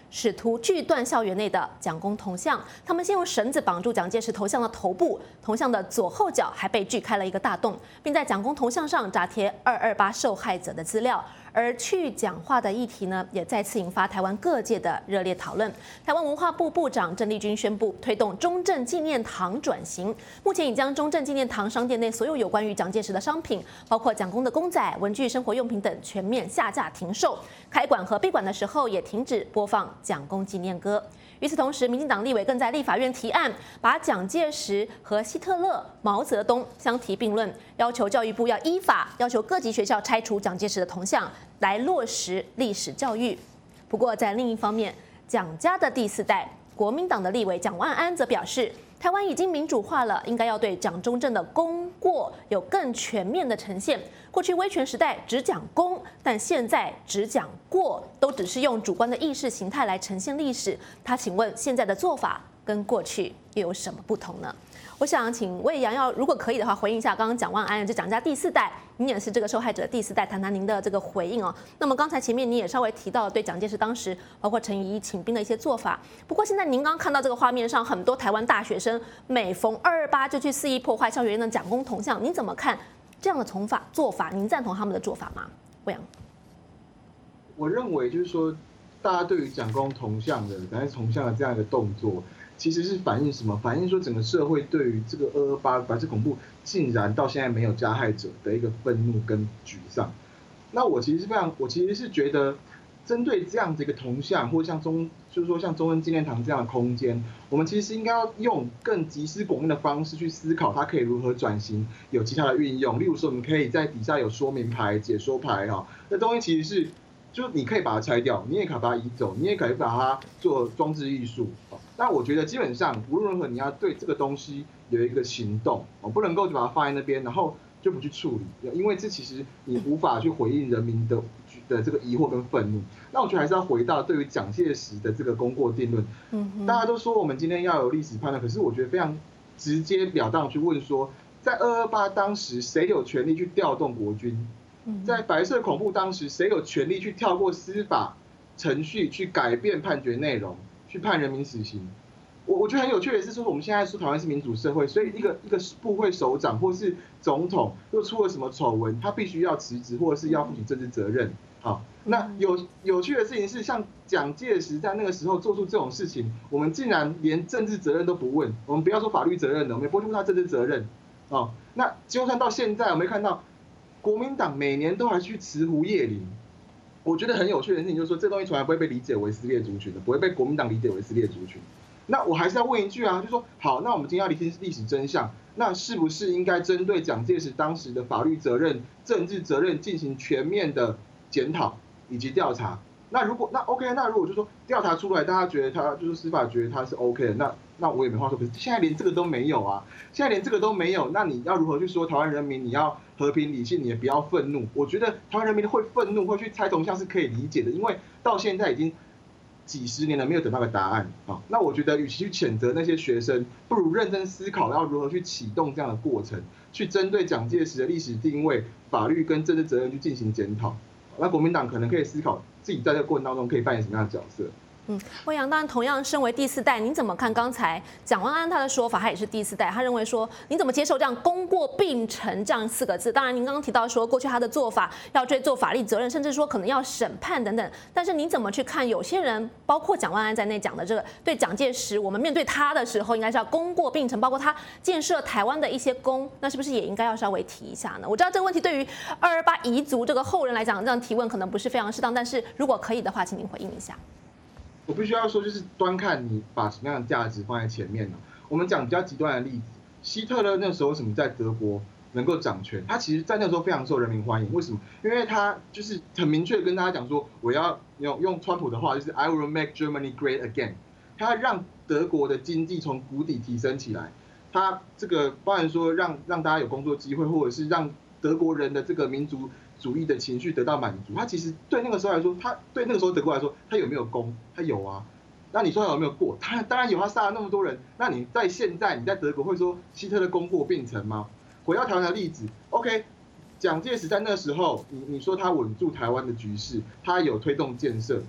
试图锯断校园内的蒋公铜像。他们先用绳子绑住蒋介石头像的头部，铜像的左后脚还被锯开了一个大洞，并在蒋公铜像上扎贴228受害者的资料。而去蒋化的议题呢，也再次引发台湾各界的热烈讨论。台湾文化部部长郑丽君宣布推动中正纪念堂转型，目前已将中正纪念堂商店内所有有关于蒋介石的商品，包括蒋公的公仔、文具、生活用品等，全面下架停售。开馆和闭馆的时候也停止播放蒋公纪念歌。与此同时，民进党立委更在立法院提案，把蒋介石和希特勒、毛泽东相提并论，要求教育部要依法要求各级学校拆除蒋介石的铜像，来落实历史教育。不过，在另一方面，蒋家的第4代国民党的立委蒋万安则表示，台湾已经民主化了，应该要对蒋中正的功过有更全面的呈现。过去威权时代只讲功，但现在只讲过，都只是用主观的意识形态来呈现历史。他请问，现在的做法跟过去又有什么不同呢？我想请魏阳如果可以的话，回应一下刚刚蒋万安，就蒋家第4代，您也是这个受害者的第4代，谈谈您的这个回应哦。那么刚才前面你也稍微提到了对蒋介石当时包括陈仪请兵的一些做法，不过现在您刚看到这个画面上，很多台湾大学生每逢228就去肆意破坏校园的蒋公铜像，您怎么看这样的做法？您赞同他们的做法吗？魏阳， 我认为就是说，大家对于蒋公铜像的这样一个动作，其实是反映什么？反映说整个社会对于这个228白色恐怖竟然到现在没有加害者的一个愤怒跟沮丧。那我其实是觉得，针对这样的一个铜像，或像中正纪念堂这样的空间，我们其实应该要用更集思广益的方式去思考它可以如何转型，有其他的运用。例如说，我们可以在底下有说明牌、解说牌哈，那东西其实是，就你可以把它拆掉，你也可以把它移走，你也可以把它做装置艺术。那我觉得基本上无论如何，你要对这个东西有一个行动，不能够就把它放在那边，然后就不去处理，因为这其实你无法去回应人民的这个疑惑跟愤怒。那我觉得还是要回到对于蒋介石的这个功过定论。大家都说我们今天要有历史判断，可是我觉得非常直截了当去问说，在228当时谁有权利去调动国军？在白色恐怖当时谁有权利去跳过司法程序去改变判决内容？去判人民死刑，我觉得很有趣的是说，我们现在说台湾是民主社会，所以一个部会首长或是总统若出了什么丑闻，他必须要辞职或者是要负起政治责任。好，那有趣的事情是，像蒋介石在那个时候做出这种事情，我们竟然连政治责任都不问，我们不要说法律责任了，我们也不会问他政治责任。哦，那就算到现在，我们看到国民党每年都还去慈湖夜林。我觉得很有趣的事情就是说，这东西从来不会被理解为撕裂族群的，不会被国民党理解为撕裂族群。那我还是要问一句啊，就是说，好，那我们今天要厘清历史真相，那是不是应该针对蒋介石当时的法律责任、政治责任进行全面的检讨以及调查？那OK， 那如果就说调查出来，大家觉得他就是司法觉得他是 OK 的，那我也没话说。可是现在连这个都没有啊，现在连这个都没有，那你要如何去说台湾人民你要和平理性，你也不要愤怒？我觉得台湾人民会愤怒，会去拆铜像是可以理解的，因为到现在已经几十年了，没有等到个答案啊。那我觉得与其去谴责那些学生，不如认真思考要如何去启动这样的过程，去针对蒋介石的历史定位、法律跟政治责任去进行检讨。那国民党可能可以思考自己在这个过程当中可以扮演什么样的角色。 魏阳，当然同样身为第4代，您怎么看刚才蒋万安他的说法？他也是第4代，他认为说，你怎么接受这样功过并成这样4个字？当然，您刚刚提到说，过去他的做法要追究法律责任，甚至说可能要审判等等。但是你怎么去看有些人，包括蒋万安在内讲的这个，对蒋介石，我们面对他的时候，应该是要功过并成，包括他建设台湾的一些功，那是不是也应该要稍微提一下呢？我知道这个问题对于228遗族这个后人来讲，这样提问可能不是非常适当，但是如果可以的话，请您回应一下。 我必须要说，就是端看你把什么样的价值放在前面呢？我们讲比较极端的例子，希特勒那时候为什么在德国能够掌权？他其实在那时候非常受人民欢迎。为什么？因为他就是很明确的跟大家讲说，我要用川普的话，就是 I will make Germany great again。他让德国的经济从谷底提升起来。他这个包含说让大家有工作机会，或者是让德国人的这个民族主义的情绪得到满足。他其实对那个时候来说，他对那个时候德国来说，他有没有功？他有啊。那你说他有没有过？他当然有，他杀了那么多人。那你在现在你在德国会说希特勒功过并成吗？回到台湾的例子 ，OK， 蒋介石在那时候，你说他稳住台湾的局势，他有推动建设，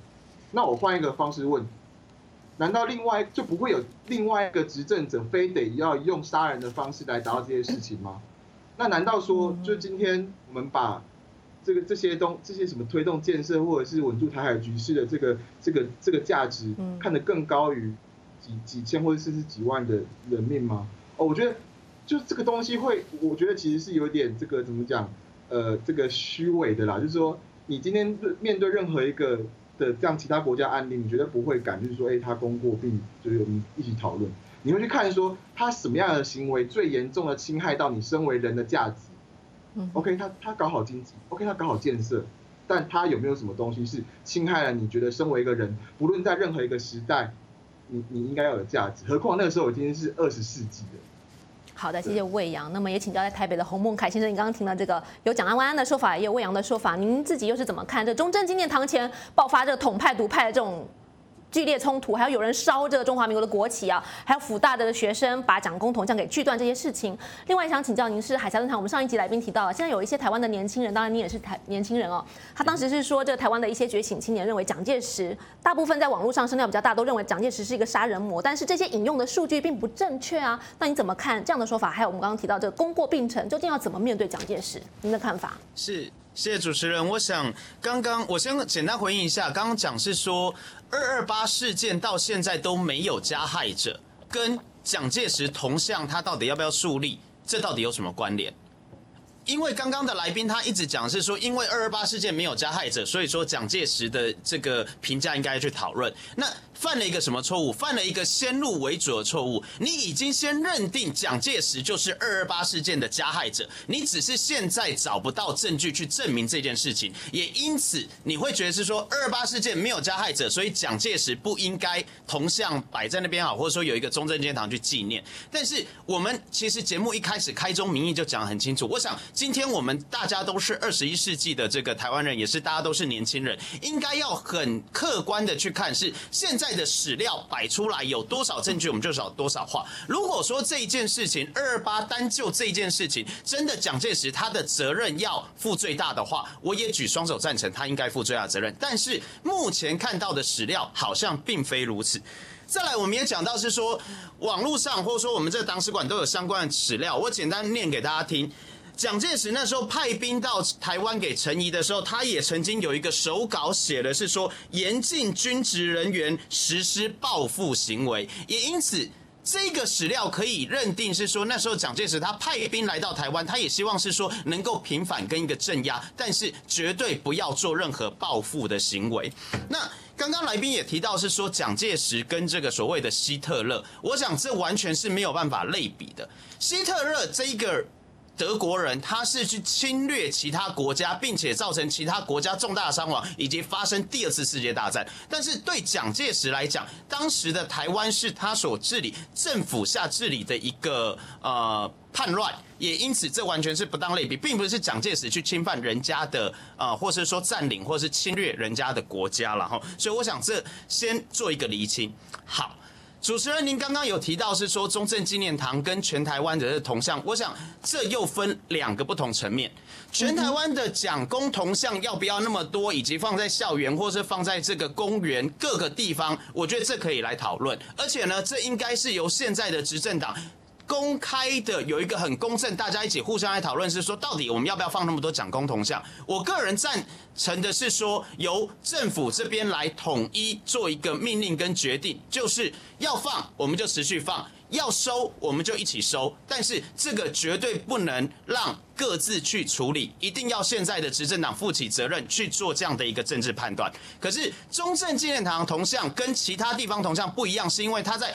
那我换一个方式问，难道就不会有另外一个执政者非得要用杀人的方式来达到这些事情吗？那难道说，就今天我们把这些什么推动建设或者是稳住台海局势的这个价值看得更高于几千或者甚至几万的人命吗？我觉得就这个东西我觉得其实是有点这个怎么讲，这个虚伪的啦，就是说你今天面对任何一个的这样其他国家案例，你绝对不会敢就是说，他功过并就是我们一起讨论，你会去看说他什么样的行为最严重的侵害到你身为人的价值。OK， 他搞好经济 ，OK， 他搞好建设，但他有没有什么东西是侵害了你觉得身为一个人，不论在任何一个时代，你应该要有的价值？何况那个时候已经是20世纪了。 好的，谢谢魏阳。那么也请教在台北的洪孟凯先生，你刚刚听了这个有蒋万安的说法，也有魏阳的说法，您自己又是怎么看这中正纪念堂前爆发这个统派独派的这种剧烈冲突，还有人烧这个中华民国的国旗啊，还有辅大的学生把蒋公铜像给锯断这些事情。另外想请教您是海峡论坛，我们上一集来宾提到了，现在有一些台湾的年轻人，当然你也是年轻人哦，他当时是说这个台湾的一些觉醒青年认为蒋介石，大部分在网络上声量比较大，都认为蒋介石是一个杀人魔，但是这些引用的数据并不正确啊。那你怎么看这样的说法？还有我们刚刚提到这个功过并成，究竟要怎么面对蒋介石？您的看法？ 是。谢谢主持人，我想我先简单回应一下，刚刚讲是说228事件到现在都没有加害者，跟蒋介石铜像他到底要不要树立，这到底有什么关联？因为刚刚的来宾他一直讲是说，因为228事件没有加害者，所以说蒋介石的这个评价应该去讨论。那犯了一个什么错误？犯了一个先入为主的错误。你已经先认定蒋介石就是228事件的加害者，你只是现在找不到证据去证明这件事情，也因此你会觉得是说228事件没有加害者，所以蒋介石不应该铜像摆在那边好，或者说有一个中正纪念堂去纪念。但是我们其实节目一开始开宗明义就讲得很清楚，我想今天我们大家都是21世纪的这个台湾人，也是大家都是年轻人，应该要很客观的去看是现在的史料摆出来有多少证据，我们就少多少话。如果说这一件事情228单就这一件事情，真的蒋介石他的责任要负最大的话，我也举双手赞成他应该负最大的责任。但是目前看到的史料好像并非如此。再来，我们也讲到是说，网络上或者说我们这个党史馆都有相关的史料，我简单念给大家听。蒋介石那时候派兵到台湾给陈仪的时候，他也曾经有一个手稿写的是说，严禁军职人员实施报复行为，也因此这个史料可以认定是说，那时候蒋介石他派兵来到台湾，他也希望是说能够平反跟一个镇压，但是绝对不要做任何报复的行为。那刚刚来宾也提到是说蒋介石跟这个所谓的希特勒，我想这完全是没有办法类比的。希特勒这一个德国人，他是去侵略其他国家，并且造成其他国家重大伤亡，以及发生第2次世界大战。但是对蒋介石来讲，当时的台湾是他所治理政府下治理的一个叛乱，也因此这完全是不当类比，并不是蒋介石去侵犯人家的或是说占领或是侵略人家的国家了哈。所以我想这先做一个厘清。好。主持人，您刚刚有提到是说中正纪念堂跟全台湾的铜像，我想这又分2个不同层面。全台湾的蒋公铜像要不要那么多，以及放在校园或是放在这个公园各个地方，我觉得这可以来讨论。而且呢，这应该是由现在的执政党公开的有一个很公正，大家一起互相来讨论，是说到底我们要不要放那么多蒋公铜像？我个人赞成的是说，由政府这边来统一做一个命令跟决定，就是要放我们就持续放，要收我们就一起收，但是这个绝对不能让各自去处理，一定要现在的执政党负起责任去做这样的一个政治判断。可是中正纪念堂铜像跟其他地方铜像不一样，是因为它在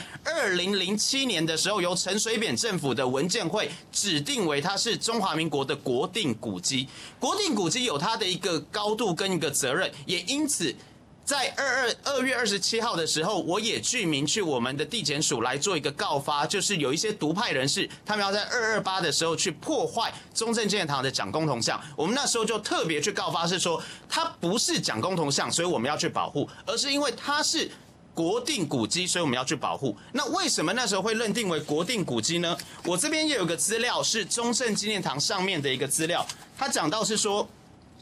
2007年的时候由陈水扁政府的文建会指定为它是中华民国的国定古迹，国定古迹有它的一个高度跟一个责任，也因此在2月27号的时候，我也具名去我们的地检署来做一个告发，就是有一些独派人士，他们要在228的时候去破坏中正纪念堂的蒋公铜像。我们那时候就特别去告发，是说它不是蒋公铜像，所以我们要去保护，而是因为它是国定古迹，所以我们要去保护。那为什么那时候会认定为国定古迹呢？我这边也有个资料是中正纪念堂上面的一个资料，它讲到是说，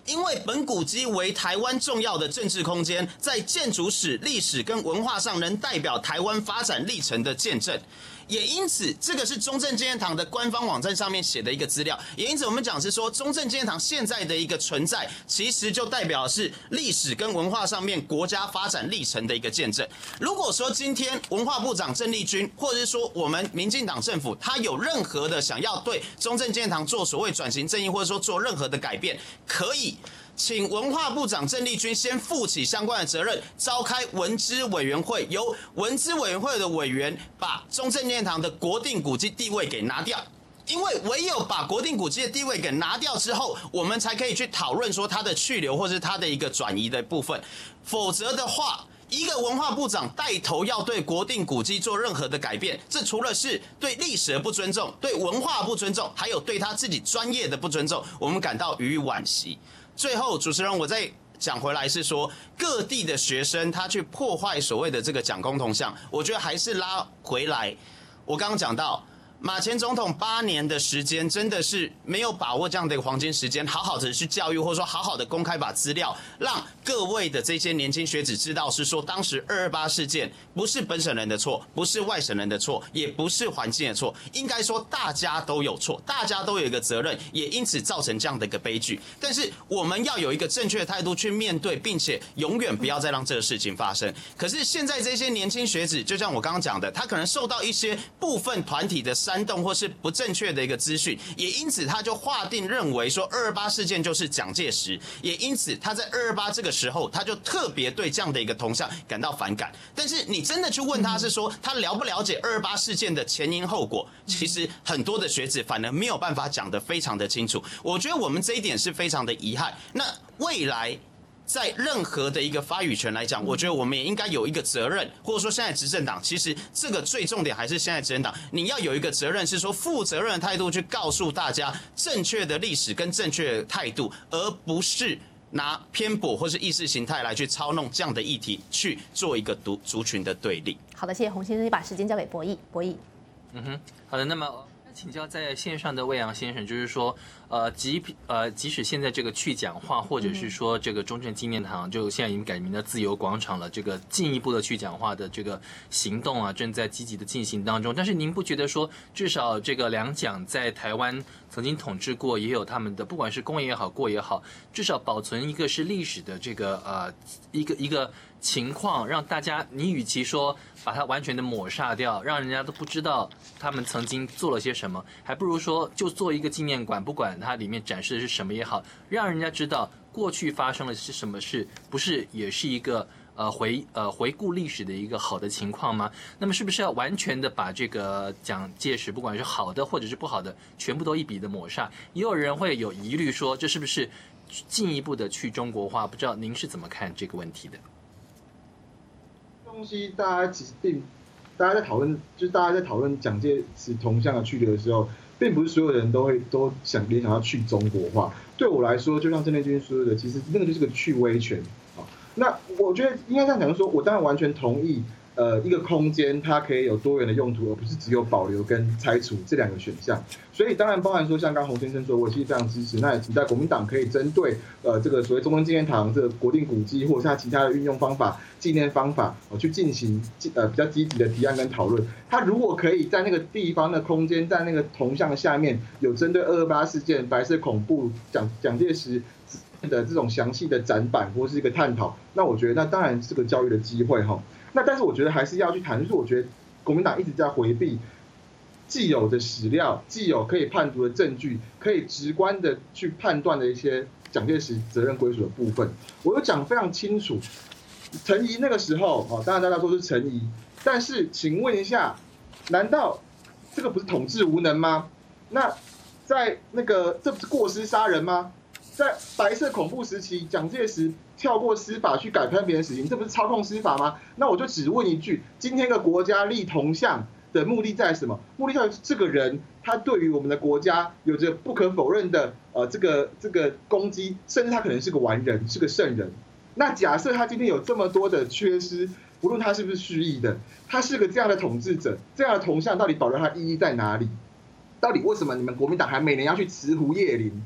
因为本古迹为台湾重要的政治空间，在建筑史、历史跟文化上能代表台湾发展历程的见证。也因此，这个是中正纪念堂的官方网站上面写的一个资料。也因此，我们讲是说，中正纪念堂现在的一个存在，其实就代表是历史跟文化上面国家发展历程的一个见证。如果说今天文化部长郑丽君，或者是说我们民进党政府，他有任何的想要对中正纪念堂做所谓转型正义，或者说做任何的改变，可以请文化部长郑丽君先负起相关的责任，召开文资委员会，由文资委员会的委员把中正纪念堂的国定古迹地位给拿掉。因为唯有把国定古迹的地位给拿掉之后，我们才可以去讨论说它的去留或是它的一个转移的部分。否则的话，一个文化部长带头要对国定古迹做任何的改变，这除了是对历史的不尊重、对文化不尊重，还有对他自己专业的不尊重，我们感到予以惋惜。最后，主持人，我再讲回来是说，各地的学生他去破坏所谓的这个蒋公铜像，我觉得还是拉回来。我刚刚讲到，马前总统8年的时间，真的是没有把握这样的一个黄金时间，好好的去教育，或者说好好的公开把资料，让各位的这些年轻学子知道，是说当时228事件不是本省人的错，不是外省人的错，也不是环境的错，应该说大家都有错，大家都有一个责任，也因此造成这样的一个悲剧。但是我们要有一个正确的态度去面对，并且永远不要再让这个事情发生。可是现在这些年轻学子，就像我刚刚讲的，他可能受到一些部分团体的煽动或是不正确的一个资讯，也因此他就划定认为说228事件就是蒋介石，也因此他在228这个时候，他就特别对这样的一个铜像感到反感。但是你真的去问他是说他了不了解228事件的前因后果，其实很多的学子反而没有办法讲得非常的清楚。我觉得我们这一点是非常的遗憾。那未来在任何的一个发语权来讲，我觉得我们也应该有一个责任，或者说现在执政党，其实这个最重点还是现在执政党，你要有一个责任，是说负责任的态度去告诉大家正确的历史跟正确的态度，而不是拿偏颇或是意识形态来去操弄这样的议题，去做一个族群的对立。 好的，谢谢洪先生，把时间交给博弈。 好的，那么请教在线上的魏阳先生，就是说，即使现在这个去蒋化，或者是说这个中正纪念堂就现在已经改名的自由广场了，这个进一步的去蒋化的这个行动啊，正在积极的进行当中。但是您不觉得说，至少这个两蒋在台湾曾经统治过，也有他们的不管是功也好，过也好，至少保存一个是历史的这个一个情况，让大家你与其说把它完全的抹杀掉，让人家都不知道他们曾经做了些什么，还不如说就做一个纪念馆，不管它里面展示的是什么也好，让人家知道过去发生了是什么事，不是也是一个回顾历史的一个好的情况吗？那么是不是要完全的把这个蒋介石不管是好的或者是不好的全部都一笔的抹杀？也有人会有疑虑说这是不是进一步的去中国化？不知道您是怎么看这个问题的？ 东西大家其实大家在讨论，就是大家在讨论蒋介石铜像的去留的时候，并不是所有人都想联想到去中国化。对我来说，就像郑丽君说的，其实那个就是个去威权啊。那我觉得应该这样讲，说我当然完全同意，一个空间它可以有多元的用途，而不是只有保留跟拆除这两个选项。所以当然包含说，像刚洪先生说，我其实非常支持。那也期待国民党可以针对这个所谓中正纪念堂这个国定古迹，或者是它其他的运用方法、纪念方法，去进行比较积极的提案跟讨论。它如果可以在那个地方的空间，在那个铜像下面有针对228事件、白色恐怖、蒋介石的这种详细的展板或是一个探讨，那我觉得那当然是个教育的机会哈。那但是我觉得还是要去谈，就是我觉得国民党一直在回避既有的史料、既有可以判读的证据、可以直观的去判断的一些蒋介石责任归属的部分。我有讲非常清楚，陈仪那个时候当然大家说是陈仪，但是请问一下，难道这个不是统治无能吗？那在那个这不是过失杀人吗？在白色恐怖时期，蒋介石跳过司法去改判别人死刑，这不是操控司法吗？那我就只问一句：今天的国家立铜像的目的在什么？目的在于这个人他对于我们的国家有着不可否认的这个攻击，甚至他可能是个完人，是个圣人。那假设他今天有这么多的缺失，无论他是不是蓄意的，他是个这样的统治者，这样的铜像到底保留它意义在哪里？到底为什么你们国民党还每年要去慈湖夜林？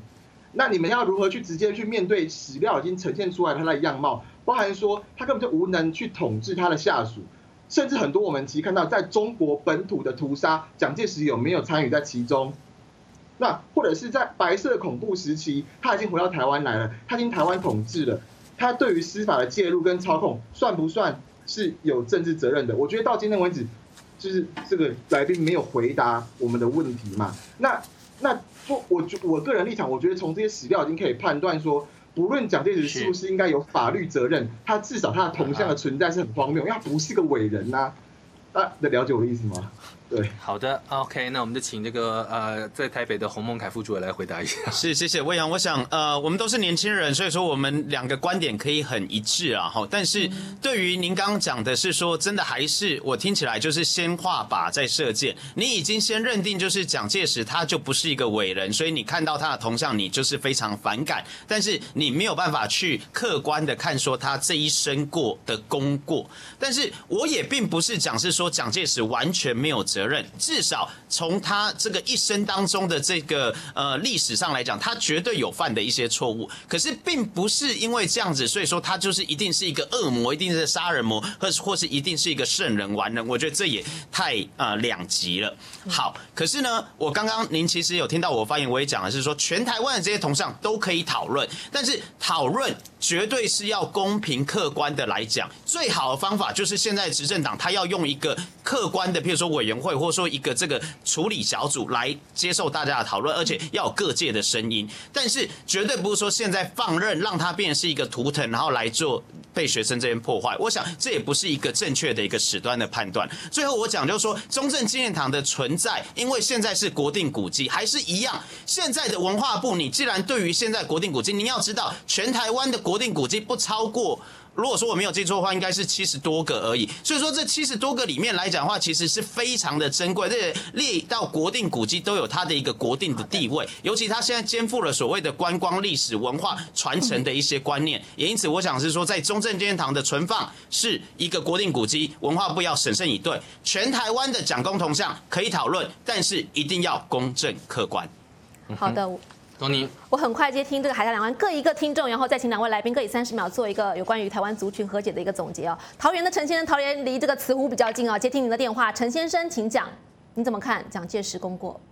那你们要如何去直接去面对史料已经呈现出来它的样貌，包含说他根本就无能去统治他的下属，甚至很多我们其实看到在中国本土的屠杀，蒋介石有没有参与在其中？那或者是在白色恐怖时期，他已经回到台湾来了，他已经台湾统治了，他对于司法的介入跟操控，算不算是有政治责任的？我觉得到今天为止，就是这个来宾没有回答我们的问题嘛。那我个人立场，我觉得从这些史料已经可以判断说，不论蒋介石是不是应该有法律责任，他至少他的铜像的存在是很荒谬，因为他不是个伟人呐。能了解我的意思吗？对， 好的 ，OK， 那我们就请这个在台北的洪孟凯副主委来回答一下。 是，谢谢魏阳。我想我们都是年轻人，所以说我们两个观点可以很一致啊。但是对于您刚刚讲的是说，真的还是我听起来就是先画靶再射箭。你已经先认定就是蒋介石他就不是一个伟人，所以你看到他的铜像你就是非常反感，但是你没有办法去客观的看说他这一生过的功过。但是我也并不是讲是说蒋介石完全没有责任，至少从他这个一生当中的这个历史上来讲，他绝对有犯的一些错误。可是并不是因为这样子，所以说他就是一定是一个恶魔，一定是杀人魔，或是一定是一个圣人完人。我觉得这也太两极了。好，可是呢，我刚刚您其实有听到我发言，我也讲的是说，全台湾的这些铜像都可以讨论，但是讨论绝对是要公平客观的来讲。最好的方法就是现在执政党他要用一个客观的，譬如说委员会，或者说一个这个处理小组来接受大家的讨论，而且要有各界的声音。但是绝对不是说现在放任让它变成是一个图腾，然后来做被学生这边破坏。我想这也不是一个正确的一个史端的判断。最后我讲就是说，中正纪念堂的存在，因为现在是国定古迹，还是一样。现在的文化部，你既然对于现在国定古迹，你要知道，全台湾的国定古迹不超过。如果说我没有记错的话，应该是70多个而已。所以说这70多个里面来讲的话，其实是非常的珍贵，而且列到国定古迹都有它的一个国定的地位。尤其它现在肩负了所谓的观光、历史文化传承的一些观念，也因此我想是说，在中正纪念堂的存放是一个国定古迹，文化部要审慎以对。全台湾的蒋公铜像可以讨论，但是一定要公正客观。 好的。我很快接听这个海峡两岸各一个听众，然后再请两位来宾各以30秒做一个有关于台湾族群和解的一个总结哦。桃园的陈先生，桃园离这个慈湖比较近啊，接听您的电话，陈先生，请讲，你怎么看蒋介石功过？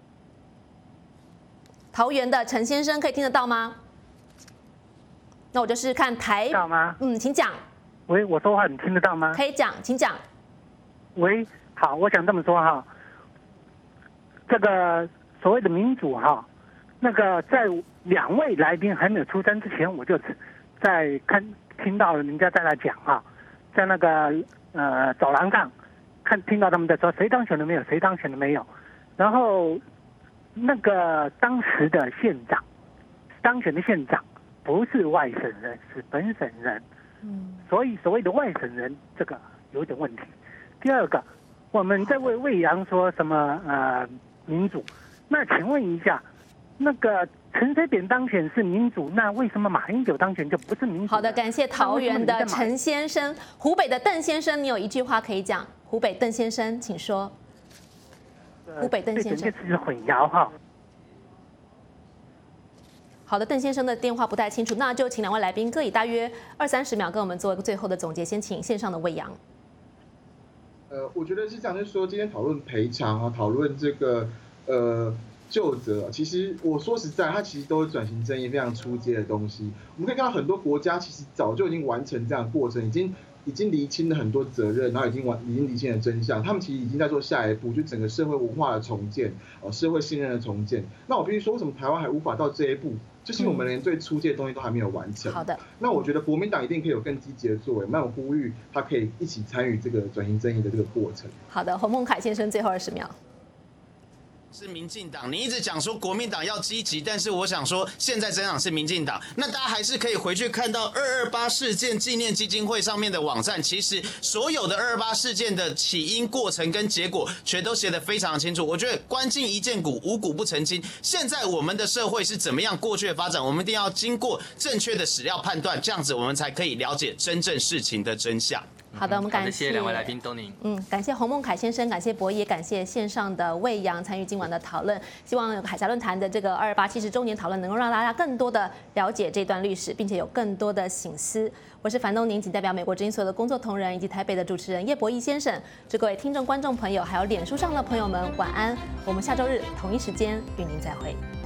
桃园的陈先生可以听得到吗？那我就是看台到吗？ 请讲。 喂，我说话你听得到吗？ 可以讲，请讲。 喂，好，我想这么说哈，这个所谓的民主哈。那个在2位来宾还没有出声之前，我就在听到人家在那讲哈，在那个走廊上听到他们在说谁当选了没有，谁当选了没有，然后那个当时的县长当选的县长不是外省人，是本省人，所以所谓的外省人这个有点问题。第二个，我们在为魏阳说什么民主，那请问一下。那个陈水扁当选是民主，那为什么马英九当选就不是民主？ 好的，感谢桃园的陈先生，湖北的邓先生，你有一句话可以讲。湖北邓先生，请说。湖北邓先生， 这是混淆哈。 好的，邓先生的电话不太清楚，那就请2位来宾各以大约20-30秒跟我们做一个最后的总结。先请线上的魏阳。 我觉得是这样，就是说今天讨论赔偿啊，讨论这个究责，其实我说实在，它其实都是转型正义非常初阶的东西。我们可以看到很多国家其实早就已经完成这样的过程，已经厘清了很多责任，然后已经厘清了真相。他们其实已经在做下一步，就整个社会文化的重建，社会信任的重建。那我必须说，为什么台湾还无法到这一步？就是我们连最初阶的东西都还没有完成。 好的。 那我觉得国民党一定可以有更积极的作为，那我呼吁他可以一起参与这个转型正义的这个过程。 好的，洪孟凯先生最后20秒。 是民进党，你一直讲说国民党要积极，但是我想说，现在整场是民进党，那大家还是可以回去看到228事件纪念基金会上面的网站，其实所有的228事件的起因、过程跟结果，全都写得非常清楚。我觉得关进一件骨，无骨不成金。现在我们的社会是怎么样过去的发展，我们一定要经过正确的史料判断，这样子我们才可以了解真正事情的真相。 好的，我们感谢谢谢两位来宾东宁。 感谢洪孟凯先生，感谢博弈，也感谢线上的魏阳参与今晚的讨论。希望海峡论坛的这个228 70周年讨论能够让大家更多的了解这段历史，并且有更多的省思。我是樊东宁，仅代表美国之音所有的工作同仁以及台北的主持人叶博弈先生，祝各位听众、观众朋友，还有脸书上的朋友们晚安。我们下周日同一时间与您再会。